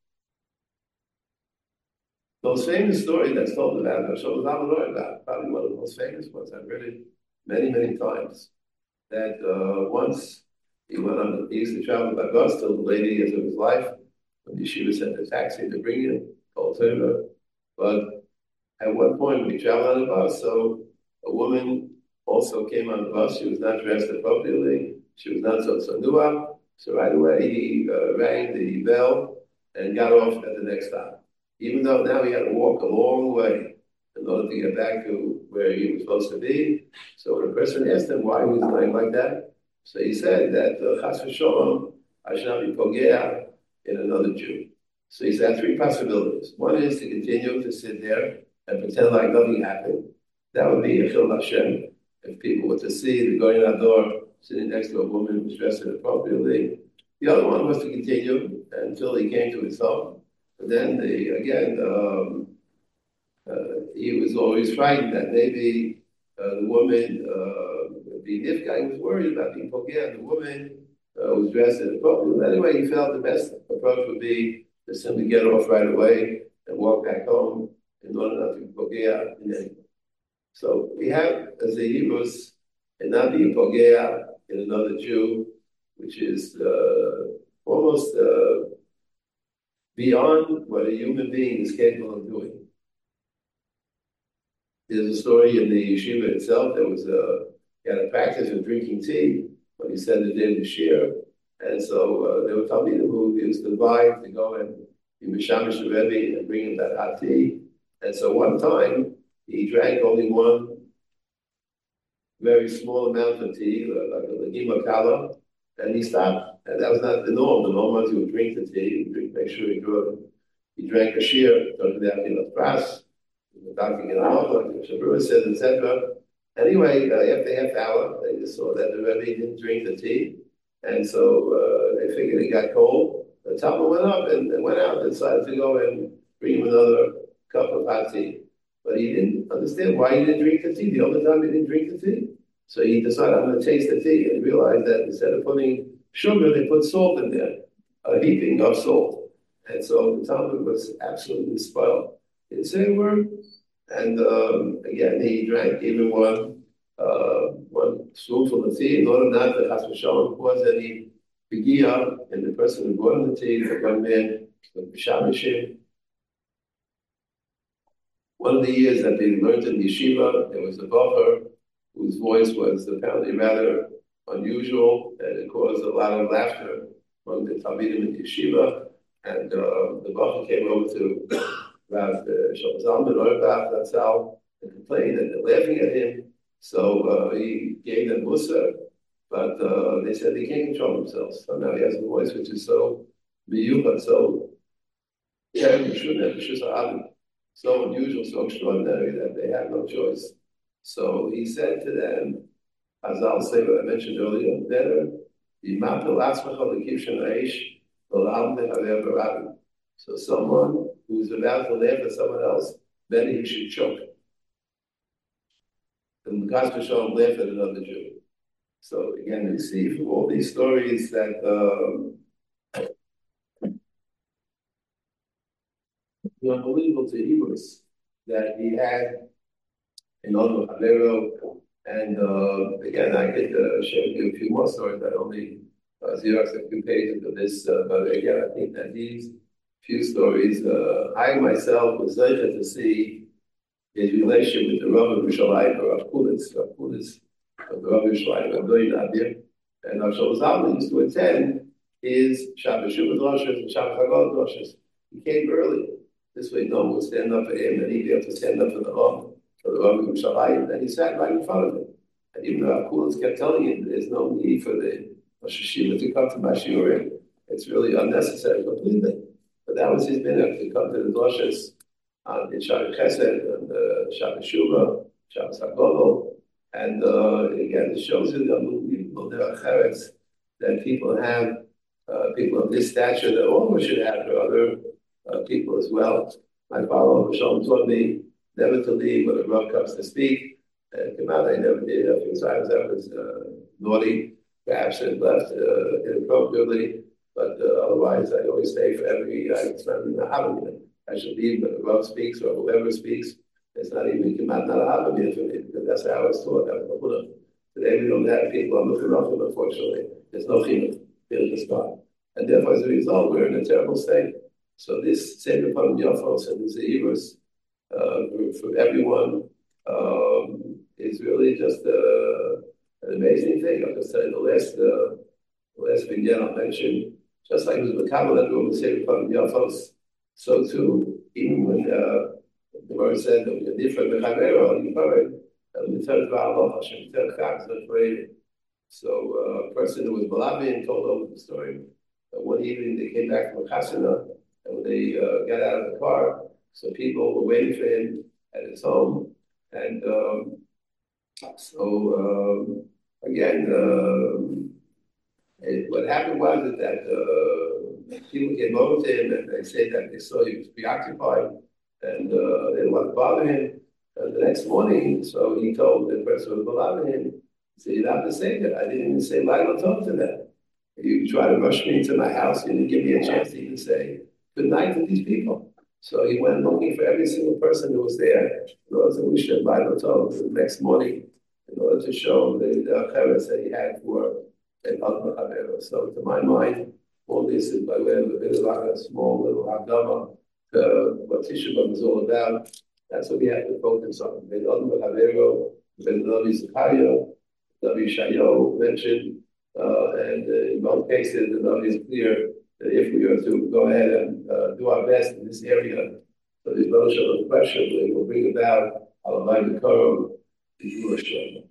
those famous stories that's told about Shlomo Zalman about, probably one of the most famous ones. I've read it many, many times. That uh, once he went on, he used to travel by bus till the later years of his life, when Yeshiva sent a taxi to bring him, told her. But at one point, when he traveled on the bus, so a woman also came on the bus. She was not dressed appropriately. She was not so sanua. So right away, he uh, rang the bell and got off at the next stop. Even though now he had to walk a long way in order to get back to where he was supposed to be. So when a person asked him why he was lying like that, so he said that chas v'sholom, I should not be pogea in another Jew. So he said three possibilities. One is to continue to sit there and pretend like nothing happened. That would be a chil Hashem. If people were to see the going out door sitting next to a woman who was dressed inappropriately. The other one was to continue until he came to himself. But then, the, again, um, uh, he was always frightened that maybe uh, the woman uh, would be nifka. He was worried about being pogea. The woman uh, was dressed inappropriately. Anyway, he felt the best approach would be to simply get off right away and walk back home in order not to be pogea in anyone. So we have as the Hebrews and not being pogea in another Jew, which is uh, almost uh, beyond what a human being is capable of doing. There's a story in the yeshiva itself. There was a he had a practice of drinking tea when he said the day of shir, and so uh, there were talmidim who used to buy to go and be mishamish the Rebbe and bring him that hot tea. And so one time he drank only one very small amount of tea, like a legima kala, and he stopped. And that was not the norm. The norm was he would drink the tea, he would drink, make sure he drew he drank a shir, talking about the pras, talking in the Shabbat says, et cetera. Anyway, uh, after half hour, they just saw that the Rebbe didn't drink the tea, and so uh, they figured it got cold. The Talmud went up and, and went out and decided to go and bring him another cup of hot tea. But he didn't understand why he didn't drink the tea. The only time he didn't drink the tea. So he decided, I'm going to taste the tea, and realized that instead of putting sugar, they put salt in there, a heaping of salt. And so the Talmud was absolutely spoiled. He didn't say a word. And um, again, he drank even one uh, one spoonful of tea in order not to chas v'sholom cause any begia in the person who brought him the tea, the young man, the b'shamishim. One of the years that they learned in yeshiva, there was a bacher whose voice was apparently rather unusual, and it caused a lot of laughter among the talmidim in yeshiva. And uh, the bacher came over to Rav Shlomo Zalman or Rav Zatzal and complained that they're laughing at him. So uh, he gave them mussar, but uh, they said they can't control themselves. So now he has a voice which is so miyuchad, so so unusual, so extraordinary that they have no choice. So he said to them, as I'll say what I mentioned earlier, better so someone who's about to laugh at someone else, better he should choke. And chas v'sholom laugh at another Jew. So again, we see from all these stories that um, it's unbelievable to Hebrews that he had in Odo Havero. And uh, again, I could uh, share with you a few more stories. I only uh, Xerox a few pages of this, uh, but again, I think that these few stories, uh, I myself was zeichet to see his relationship with the Rav of Yerushalayim, Rav Kulitz. Rav Kulitz of the Rabbi Shlomo Abdul and Rav Shlomo Zalman used to attend his Shabbos Shuvah drashas and Shabbos Haggadah drashas. He came early. This way, no one would stand up for him, and he'd be able to stand up for the Ram, for the Rabbi Yerushalayim. And he sat right in front of him. And even though Akulas kept telling him there's no need for the Rosh Hashiva to come to Mashiurim, it's really unnecessary completely. But that was his minhag to come to the drashas on in Shabbos Chesed and uh, Shabbos Shuvah, Shabbos Haggadah. And uh, again, it shows you the unbelievable derech that people have, uh, people of this stature that all of us should have for other uh, people as well. My father, Shalom, taught me never to leave when a Rav comes to speak. And come out, I never did. A few times I was uh, naughty, perhaps and left uh, inappropriately, but uh, otherwise I always stay for every, I spend in the Havamina. I should leave when a Rav speaks or whoever speaks. It's not even Kemat not a Havamina for me, because that's how I was taught. I was Today we don't have people on the Chinochim, unfortunately. There's no Chinuch, there's a spot. And therefore, as a result, we're in a terrible state. So this Seder Panim Yafos and the Zeirus uh, for, for everyone um, is really just uh, an amazing thing. I'll just tell you the last, uh, the last vignette I'll mention, just like it was the Kabbalah room, the Seder Panim Yafos, so too, even when uh, the Lord said that we're different, so uh, a person who was Malabi told over the story that one evening they came back from Chasana, and when they uh, got out of the car, so people were waiting for him at his home. And um, so um, again, um, it, what happened was that uh, people came over to him and they said that they saw he was preoccupied and uh, they didn't want to bother him. And the next morning, so he told the person who was bothering him, he said, "You don't have to say that. I didn't even say Laila talk to them. You try to rush me into my house, you didn't give me a chance to even say good night to these people." So he went looking for every single person who was there in order to wish them Laila talk the next morning in order to show the cheres that he had for an Adma Havera. So to my mind, all this is by way of a bit of like a small little Hagdama to what Tisha B'Av is all about. That's what we have to focus on. Ben Adma Havera, Ben Navi Zechariah, Navi Shayo mentioned, uh, and uh, in both cases, the Navi is clear that if we are to go ahead and uh, do our best in this area, so there's no show of pressure, it will bring about Alamai B'Karom, the Jewish Shalom.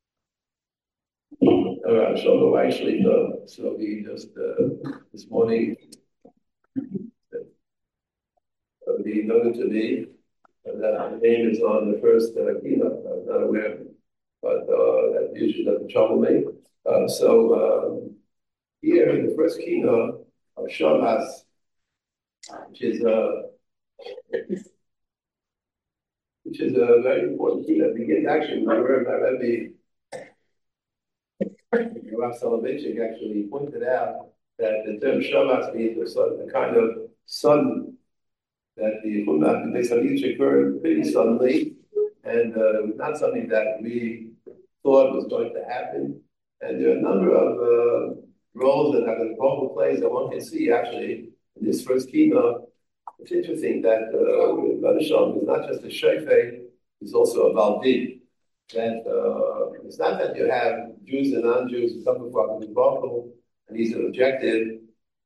All right, Shalom actually, no. So he just, uh, this morning, uh, he noted to me that the name is on the first uh, keynote. I was not aware of it, but uh, that usually doesn't trouble me. Uh, so um, here in the first keynote of Shabbos, which is a which is a very important keynote, begins actually with the word my Rebbe Rav Soloveitchik actually pointed out that the term Shabbos means the, sort of the kind of sun that the Chumah the Beis occurred pretty suddenly, and uh, it was not something that we thought was going to happen. And there are a number of uh, roles that have been vocal plays that one can see actually in this first keynote. It's interesting that uh, Radishon is not just a shofet, he's also a baldi. That uh, it's not that you have Jews and non-Jews who come before the vocal, and he's an objective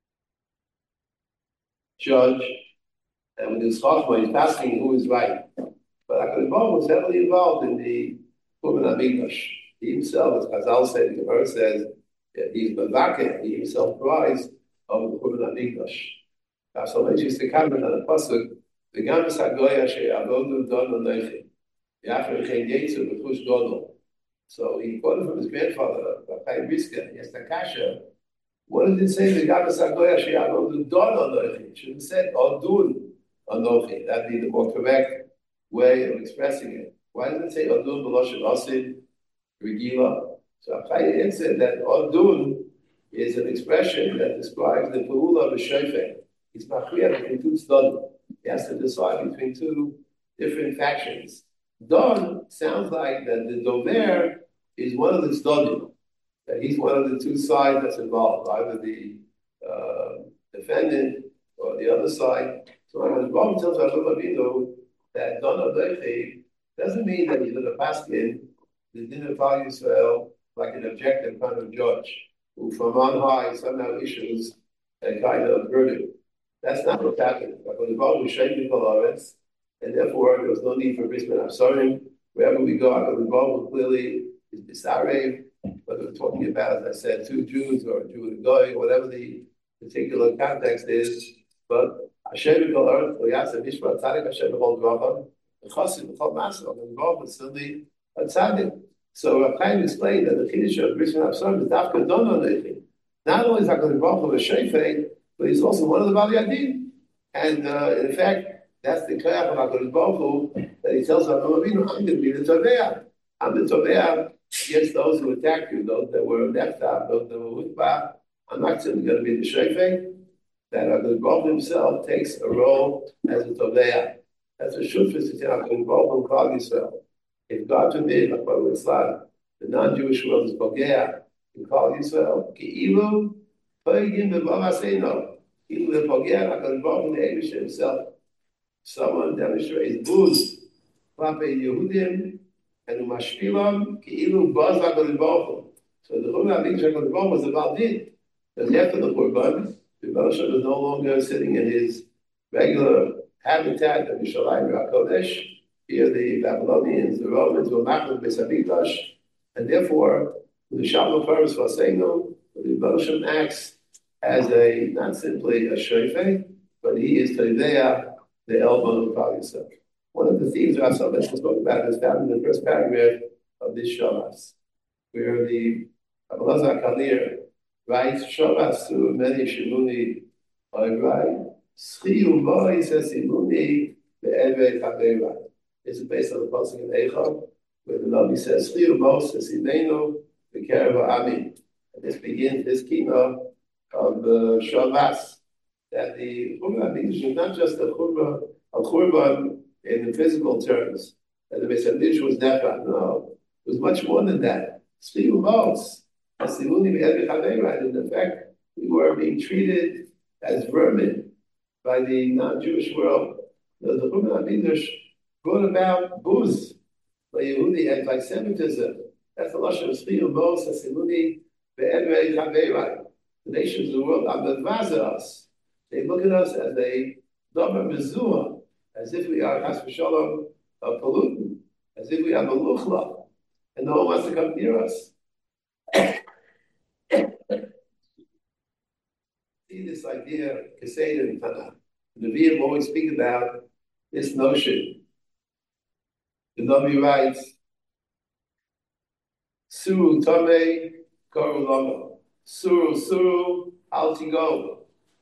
judge, and with his chachma, he's asking who is right. But HaKadosh Baruch Hu was heavily involved in the Churban HaMikdash. He himself, as Chazal said, the Gemara says, that he's Bavaket, he himself cries of the Churban HaMikdash. So when used to comment on the pasuk, the Gamis Hagoya she'avodu don l'neichim, Yachar chen yetzu b'chush godol. So he quoted from his grandfather, Chaim Brisker, yes, Takasha. What did it say? The Gamis Hagoya she'avodu don l'neichim. It should have said Odun Anochi. That'd be the more correct way of expressing it. Why does it say Odun b'loshen asid regila? So Chaim said that Odun is an expression that describes the Pa'ula of a shofet. He's machriach between two tzaddim. He has to decide between two different factions. Don sounds like that the dover is one of the tzaddim, that he's one of the two sides that's involved, either the uh, defendant or the other side. So when the Rambam tells Rabbi Rabbeinu that Don Adechi doesn't mean that he's a paskin the din of Klal Yisrael like an objective kind of judge who from on high somehow issues a kind of verdict. That's not what's happening. HaKadosh Baruch Hu shaped the Haaretz, and therefore there was no need for Bris Ben Absarim. Wherever we go, HaKadosh Baruch Hu clearly is Bisarev, whether we're talking about, as I said, two Jews or a Jew and a Goy, or whatever the particular context is. But Hashem Kol Earth, Yaseh Mishpat Tzadik Hashem Kol Dracham, the Chassid Kol Masel, and Baruch is still the Tzadik. So Rav Chaim explained that the Kiddush of Bris Ben Absarim is Dafka Dono Neichim. Not only is HaKadosh Baruch Hu a Shofet, but he's also one of the Bali Yadin. And uh, in fact, that's the Koyach of HaKadosh Baruch Hu that he tells Avraham Avinu, I'm going to be the Tovea. I'm the Tovea against those who attacked you, those that were Neftab, those that were Hutbah. I'm not simply going to be the Shofet. That HaKadosh Baruch Hu himself takes a role as a Tovea. That's a Shutfus between HaKadosh Baruch Hu and Klal Yisrael. If God forbid, the non-Jewish world is Pogea in Klal Yisrael, Ki'ilu, Pogim B'Vav Aseino, Ki'ilu the Pogea, HaKadosh Baruch Hu, the Eibush himself. Someone demonstrates booze, Klape Yehudim, and Umashpilam, Ki'ilu Baz HaKadosh Baruch Hu. So the Churban HaMikdash HaKadosh Baruch Hu was about it. Because after the Churban, the Baruch Hu was no longer sitting in his regular habitat of Yerushalayim HaKodesh. Here the Babylonians, the Romans were Machal Beis Hamikdash, and therefore the Shalom Paras Vaseinu, the Baruch Hu acts as a not simply a shofet, but he is Todea, the elbow of Klal Yisrael. One of the themes Rav Soloveitchik spoke about is found in the first paragraph of this Shavas, where the Abelazar Kalir writes Shavas to many Shimuni Oivrai, Schiu Moi says Simuni be'evei Chaverai. This is based on the pasuk in Eichel, where the Navi says, "Chiyu Moses Imeinu v'Kerev Ha'amim." And this begins this keynote of the Shavas, that the Churban HaMikdash is not just a Churban, a Churban in the physical terms, that the Beis Hamikdash was never. No, it was much more than that. Chiyu Moses, Asimuni v'Evi Chaverai. And in fact, we were being treated as vermin by the non-Jewish world. The, the Churban HaMikdash brought about booze by Yehudi, anti-Semitism. That's the Lashon of Chiyu Moses, Asimuni v'Evi Chaverai. The nations of the world are us. They look at us as a Dover Mezua, as if we are Chas v'Shalom, a pollutant, as if we are Meluchla, and no one wants to come near us. See this idea, Keseda in Tanakh. The Nevi'im always speak about this notion. The Navi writes, Suru Tomei Koru Lama. Suru Suru Al Tigo.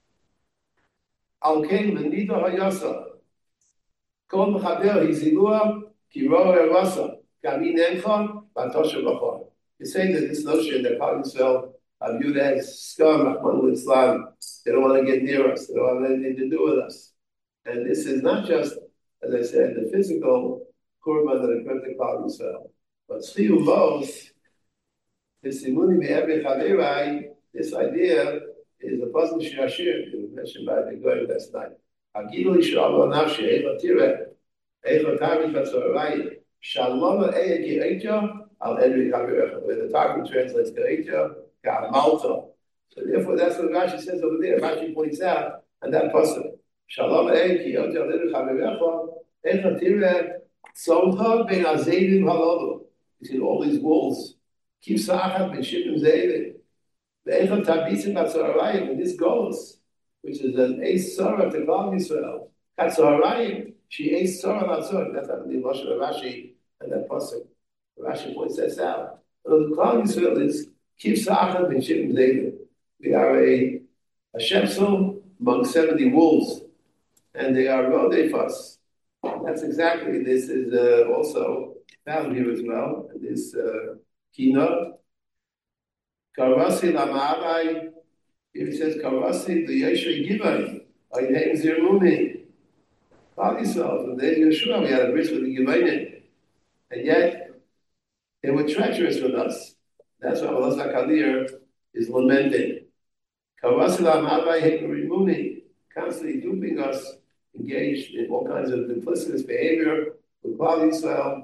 Al Kain Benito Hayasa. Kol Mechaber Hizilua Kiro Erasa. Kami Nemcha Batosha Bachor. You say that this notion that Klal Yisrael are viewed as scum, Rahman Islam. They don't want to get near us. They don't want anything to do with us. And this is not just, as I said, the physical Kurban that occurred to Klal Yisrael, but Chiyu Mos, this Simuni Me'evi Chaverai, this idea is a puzzle Shirashir, it was mentioned by the Goy last night. Agilu Yisrael Nafshi, Eicha Tireh, Eicha Tarvit Vatzorai, Shalom Eya Ge'eitya, Al Edri Chaverecha, where the Targum translates Ge'eitya, Ka'amalta. So therefore, that's what Rashi says over there. Rashi points out, and that puzzle. Shalom Eya Ge'eitya, Al Edri Chaverecha, Eicha Tireh, Tzomcha Ben Azeidim Halolu. You see all these walls. Keep Sachat Ben Shipim Zeidim. Ve'echot Tabisim Katzorayim. And this goes, which is an Eis Sorah to Klal Yisrael. Katzorayim. She Eis Sorah Latzor. That's not the Lashon of Rashi and that pasuk. Rashi points this out. So the Klal Yisrael is Keep Sachat Ben Shipim Zeidim. We are a a Shepsel among seventy wolves, and they are Rodefas. That's exactly, this is uh, also found here as well, this uh, keynote. Karasi Lamarai, here it says, Karasi the Yeshe Givai, Ayhem Zirmuni. Klal Yisrael, and then Yeshua, we had a bridge with the Givayin. And yet, they were treacherous with us. That's why Abelazar Kalir is lamenting. Karasi Lamarai Hekrimuni, constantly duping us, engaged in all kinds of duplicitous behavior with Klal Yisrael,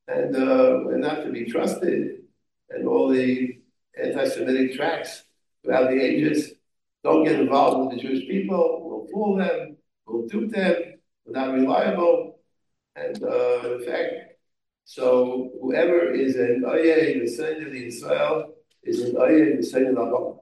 and uh, we're not to be trusted. And all the anti-Semitic tracts throughout the ages, don't get involved with the Jewish people, we'll fool them, we'll dupe them, we're not reliable. And uh, in fact, so whoever is an Oyeh, the son of Israel, is an Oyeh, the son of Avon.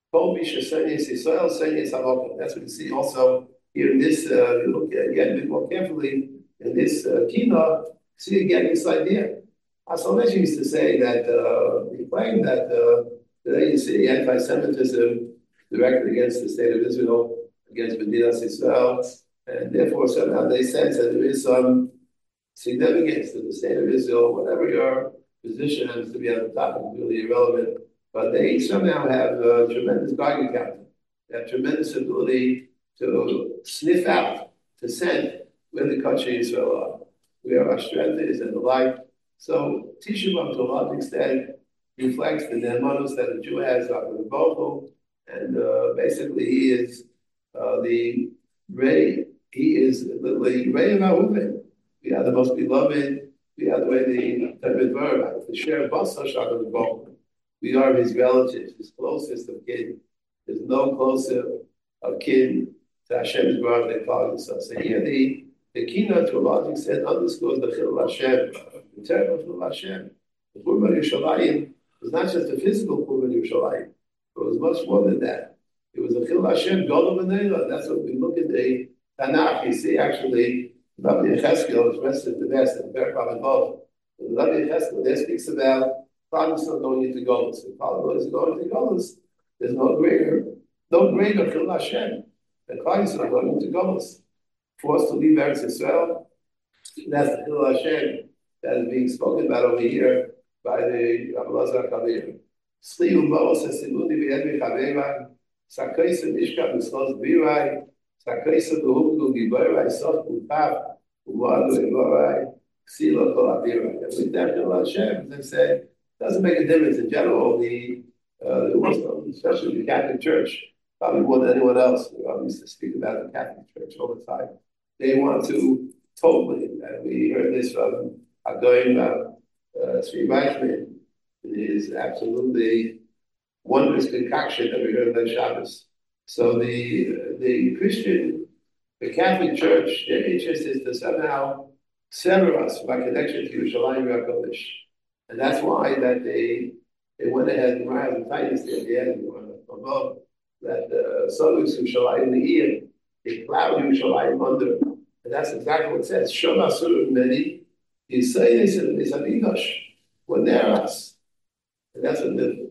That's what you see also here in this, uh, you look at, again a bit more carefully in this uh, kina, see again this idea. Asalmesh used to say that, uh, he claimed that uh, today you see anti-Semitism directed against the state of Israel, against Medinas Israel, and therefore somehow they sense that there is some significance to the state of Israel, whatever your position happens to be on the topic, is really irrelevant. But they somehow have a tremendous Geiger counter. They have tremendous ability to sniff out, to sense where the country Israel are, where our strength is and the like. So Tisha B'Av to a large extent reflects the nemanos that a Jew has after the Bochel, and uh, basically he is uh, the Ray, he is literally Ray of Ahuven. We are the most beloved, we are the way the Talmud verb, the share Basar Shach of the Bochel. We are his relatives, his closest of kin. There's no closer of kin to Hashem's brother they call themselves. So here the the keynote to a large extent underscores the Chilul Hashem, the terrible Chilul Hashem. The Churban Yerushalayim was not just a physical Churban Yerushalayim, it was much more than that. It was a Chilul Hashem, Golem V'Neila. That's what we look at the Tanakh. You see actually, Rabbi Yecheskel expressed it the best in Perek Avot. Rabbi Yecheskel there speaks about Promise not going into Golus. If Paul is going into Golus, there's no greater, no greater Chilul Hashem than Christ not going into Golus. Forced to leave Eretz Yisrael. That's the Chilul Hashem that is being spoken about over here by the Rabbi Lazar Kabir. Sli u'mos esimuni v'yed v'chavera, sakayse mishka v'schos birai, sakayse v'hugdu giborai, sof u'pav, u'vadu iborai, ksilo kol abirai. And with that Chilul Hashem, as I said, doesn't make a difference in general. The, uh, the Muslims, especially the Catholic Church, probably more than anyone else, we used to speak about the Catholic Church all the time. They want to totally, and we heard this from Hagoyim uh, Sri Reichman, it is absolutely wondrous concoction that we heard about Shabbos. So the the Christian, the Catholic Church, their interest is to somehow sever us from our connection to Yerushalayim HaKadosh. And that's why that they they went ahead and ran the dynasty at the end above that Solus Yerushalayim the ear, they plowed Yerushalayim under. And that's exactly what it says. Shema Surah Medi, Yisayis and Misamidosh, were near us. And that's what the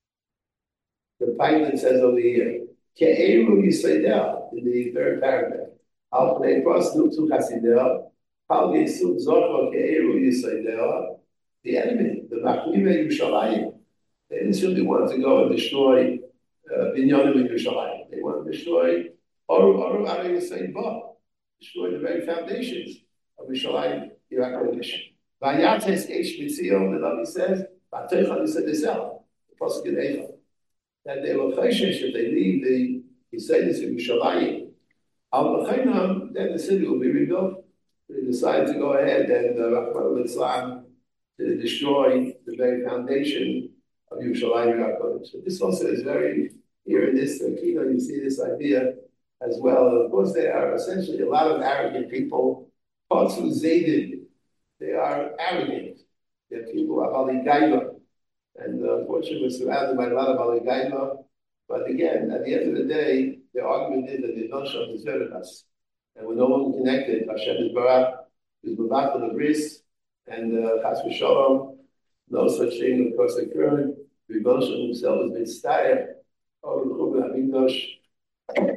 the Python says over here. Ke'eru Yisayidel in the third paragraph. Al Pnei Pros Nutzu Chasidel, Al Yisud Zorcho Ke'eru Yisayidel. The enemy, the Machmime Yerushalayim, they didn't simply want to go and destroy Binyanim in Yerushalayim. They want to destroy Oru Oru Ara Yisayim Ba, destroy the very foundations of Yerushalayim Yirakodesh. Vayates Eish Mitzion, the Navi says, Vateichon Yisayisel, the Pasuk in Eichon, that they were chayshish if they leave the Yisayis in Yerushalayim. Al B'chainam, then the city will be rebuilt. They decided to go ahead and Rahman al-Islam to destroy the very foundation of Yerushalayim HaKadosh. So this also is very, here in this uh, keynote, you see this idea as well. And of course, there are essentially a lot of arrogant people, parts who zayded. They are arrogant. They're people of Ali Gaiba. And uh, unfortunately, we're surrounded by a lot of Ali Gaiba. But again, at the end of the day, the argument is that the Noshah deserted us. And we're no longer connected. Hashem is Barak, is Barak on the bris. And Chas uh, v'Shalom, no such thing, of course, occurred. Rebbe himself has been stayed over the Churban HaMikdash.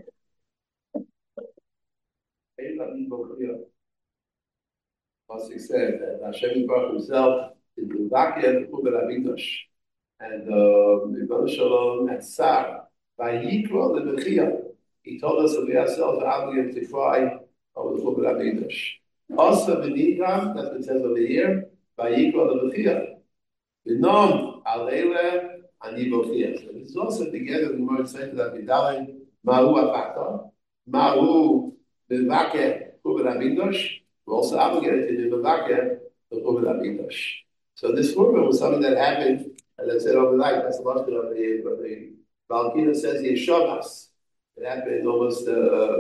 Pasuk says that Hashem Baruch himself is the Vaki of the Churban HaMikdash. And Rebbe Shalom at Sar, by Yikra the Bechia, he told us that we ourselves are obligated to cry over the Churban HaMikdash. Also, V'nigam, that's what it says over here, Vayikra L'Bechia. V'nom Aleile Ani Bochia. So this is also together the word said that Vidalin, Mahu Afata, Mahu Bivake Churban HaMikdash. We're also obligated to do Bivake the Churban HaMikdash. So this Churban was something that happened, as I said, overnight. That's the last of the, but the Balkina says the Yeshavas. It happened almost uh,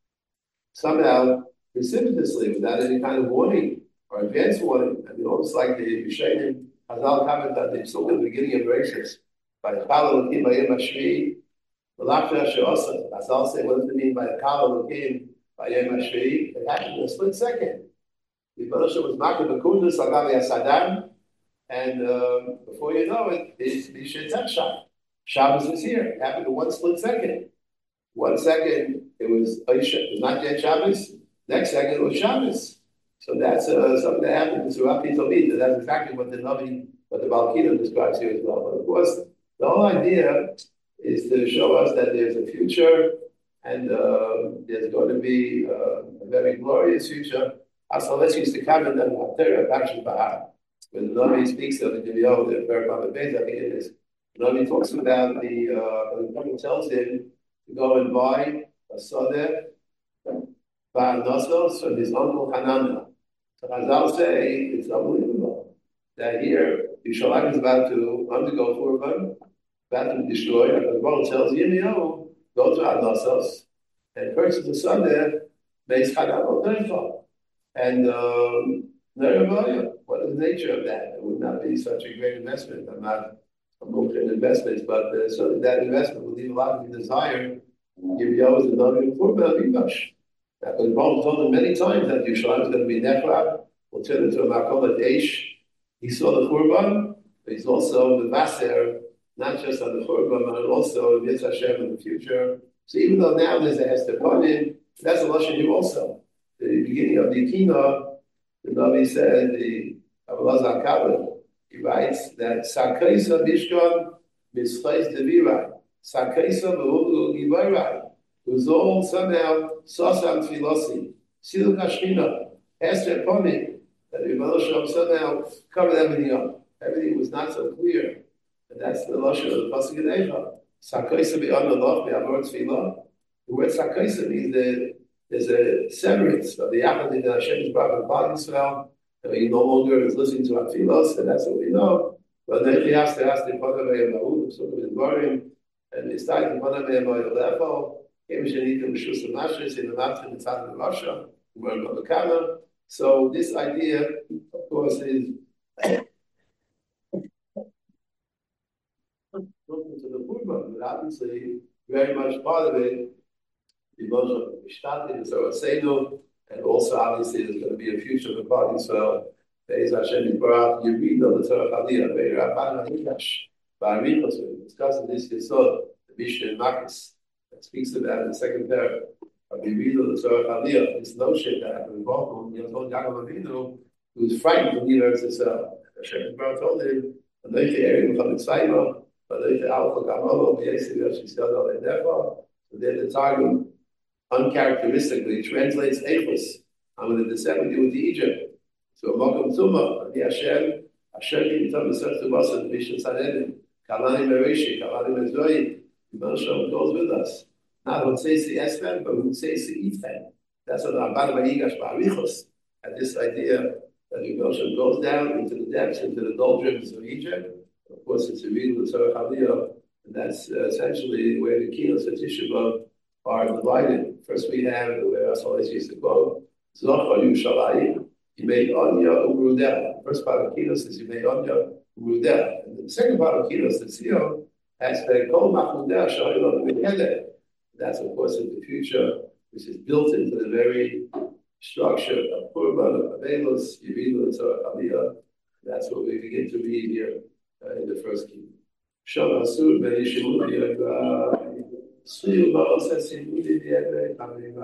somehow precipitously, without any kind of warning or advance warning. I mean, almost like the Rishonim, Hazal comment that they saw in the beginning of Bereshit, by the Kala Elokim Bayim Hashvi, the Lachta She'osa. Hazal say, what does it mean by the Kala Elokim Bayim Hashvi? It happened in a split second. The Bereshit was Makar Bekundus Agavi Asadam, and um, before you know it, it's the Shetzach Shah. Shabbos is here. It happened in one split second. One second, it was it was not yet Shabbos. Next second, it was Shabbos. So that's uh, something that happened in Surah Pitomid. That's exactly what the Navi, what the Balkina describes here as well. But of course, the whole idea is to show us that there's a future, and uh, there's going to be uh, a very glorious future. Also, let's use the comment of the Torah, Parshat Bahar, when the Navi speaks of the Divyo, the Parak Beis, I think it is. The Navi talks about the uh, when the Prophet tells him to go and buy a Sodeh Bar Nosos from his uncle Hanana. So Chazal say it's unbelievable that here Yishalayim is about to undergo Khurban, about to be destroyed, and the Prophet tells Yirmiyahu, go to Nosos and purchase a Sodeh Beis Hanana Terefa. And um, what is the nature of that? It would not be such a great investment. I'm not I'm looking at investments, but uh, certainly that investment will leave a lot to be desired. Yirmiyahu is another Khurban Mimash. That the Prophet told him many times that Yisrael is going to be Nefra, will turn into a Makolat Eish. He saw the Khurban, but he's also the Vaser, not just on the Khurban, but also in Yitzhak Hashem in the future. So even though now there's a Hester Konim, that's a Lashon here also. The beginning of the Kina, the Navi said, the Abalazar Kabbalah, he writes that Sakaisa Mishkan Mischais Devirai, Sakaisa Behudu Givarai. It was all somehow Sasam Tfilosi, Silu Kashmina, Esther Pomi, that the Rebbe somehow covered everything up. Everything was not so clear. And that's the Lashon of the Pasuk Eicha. Sakaisa Be'an Allah, Be'amor Tfilah. The word Sakaisa means that there's a severance of the Yachad in Hashem's Baruch and Bal Yisrael, and he no longer is listening to Atfilos, and that's what we know. But then he has to ask the Panamei Mahud, so the Barim, and he started the Panamei Mahud level. So this idea, of course, is looking to the Khurban, but obviously very much part of it, because of the Mishtat, is our Seidu, and also obviously there's going to be a future for God Israel. Be'ez Hashem Yisbarach, Yerido, the Torah Chaliyah, Be'erabban HaMikdash, Ba'arichos, we're discussing this Yesod, the Mishnah and Makis, that speaks about in the second paragraph of the Yerido, the Torah Chaliyah, this notion that happened in Balkan, you know, told Yaakov Avinu, who was frightened to leave Eretz Yisrael. Hashem Yisbarach told him, Anoiche Eri Muhammad Saima, Anoiche Alpha Gamolo, B'yesi V'yosh Yisrael Alenefa. So then the Targum uncharacteristically translates Eichus. I'm going to descend with you into Egypt. So Mokum Tumah, the Hashem, Hashem Kitam Yisrael Tumasa, the Mishnah Sanedin, Kalani Mereshi, Kalani Mezoyi, Hashem goes with us. Not who says the Espen, but who says the Itchen. That's what Rabban Vayigash Ba'arichos had this idea that Hashem goes down into the depths, into the doldrums of Egypt. Of course, it's a real Torah Chaliyah, and that's uh, essentially where the Kilos of Tisha B'Av are divided. First, we have the way Rasul used to quote, Zochar Yushalayim, Yimei Anya Umrudeh. The first part of Kilos is Yimei Anya Umrudeh. And the second part of Kilos, the Tzio, has the Kol Machmudeh Sha'ilon Mechedeh. That's, of course, in the future, which is built into the very structure of Khurban, of Avelus, Yeridu, Torah Chaliyah. That's what we begin to read here uh, in the first key. Shalom Asur Ben Yishimudi Sri Ba'os Asimudi Diadre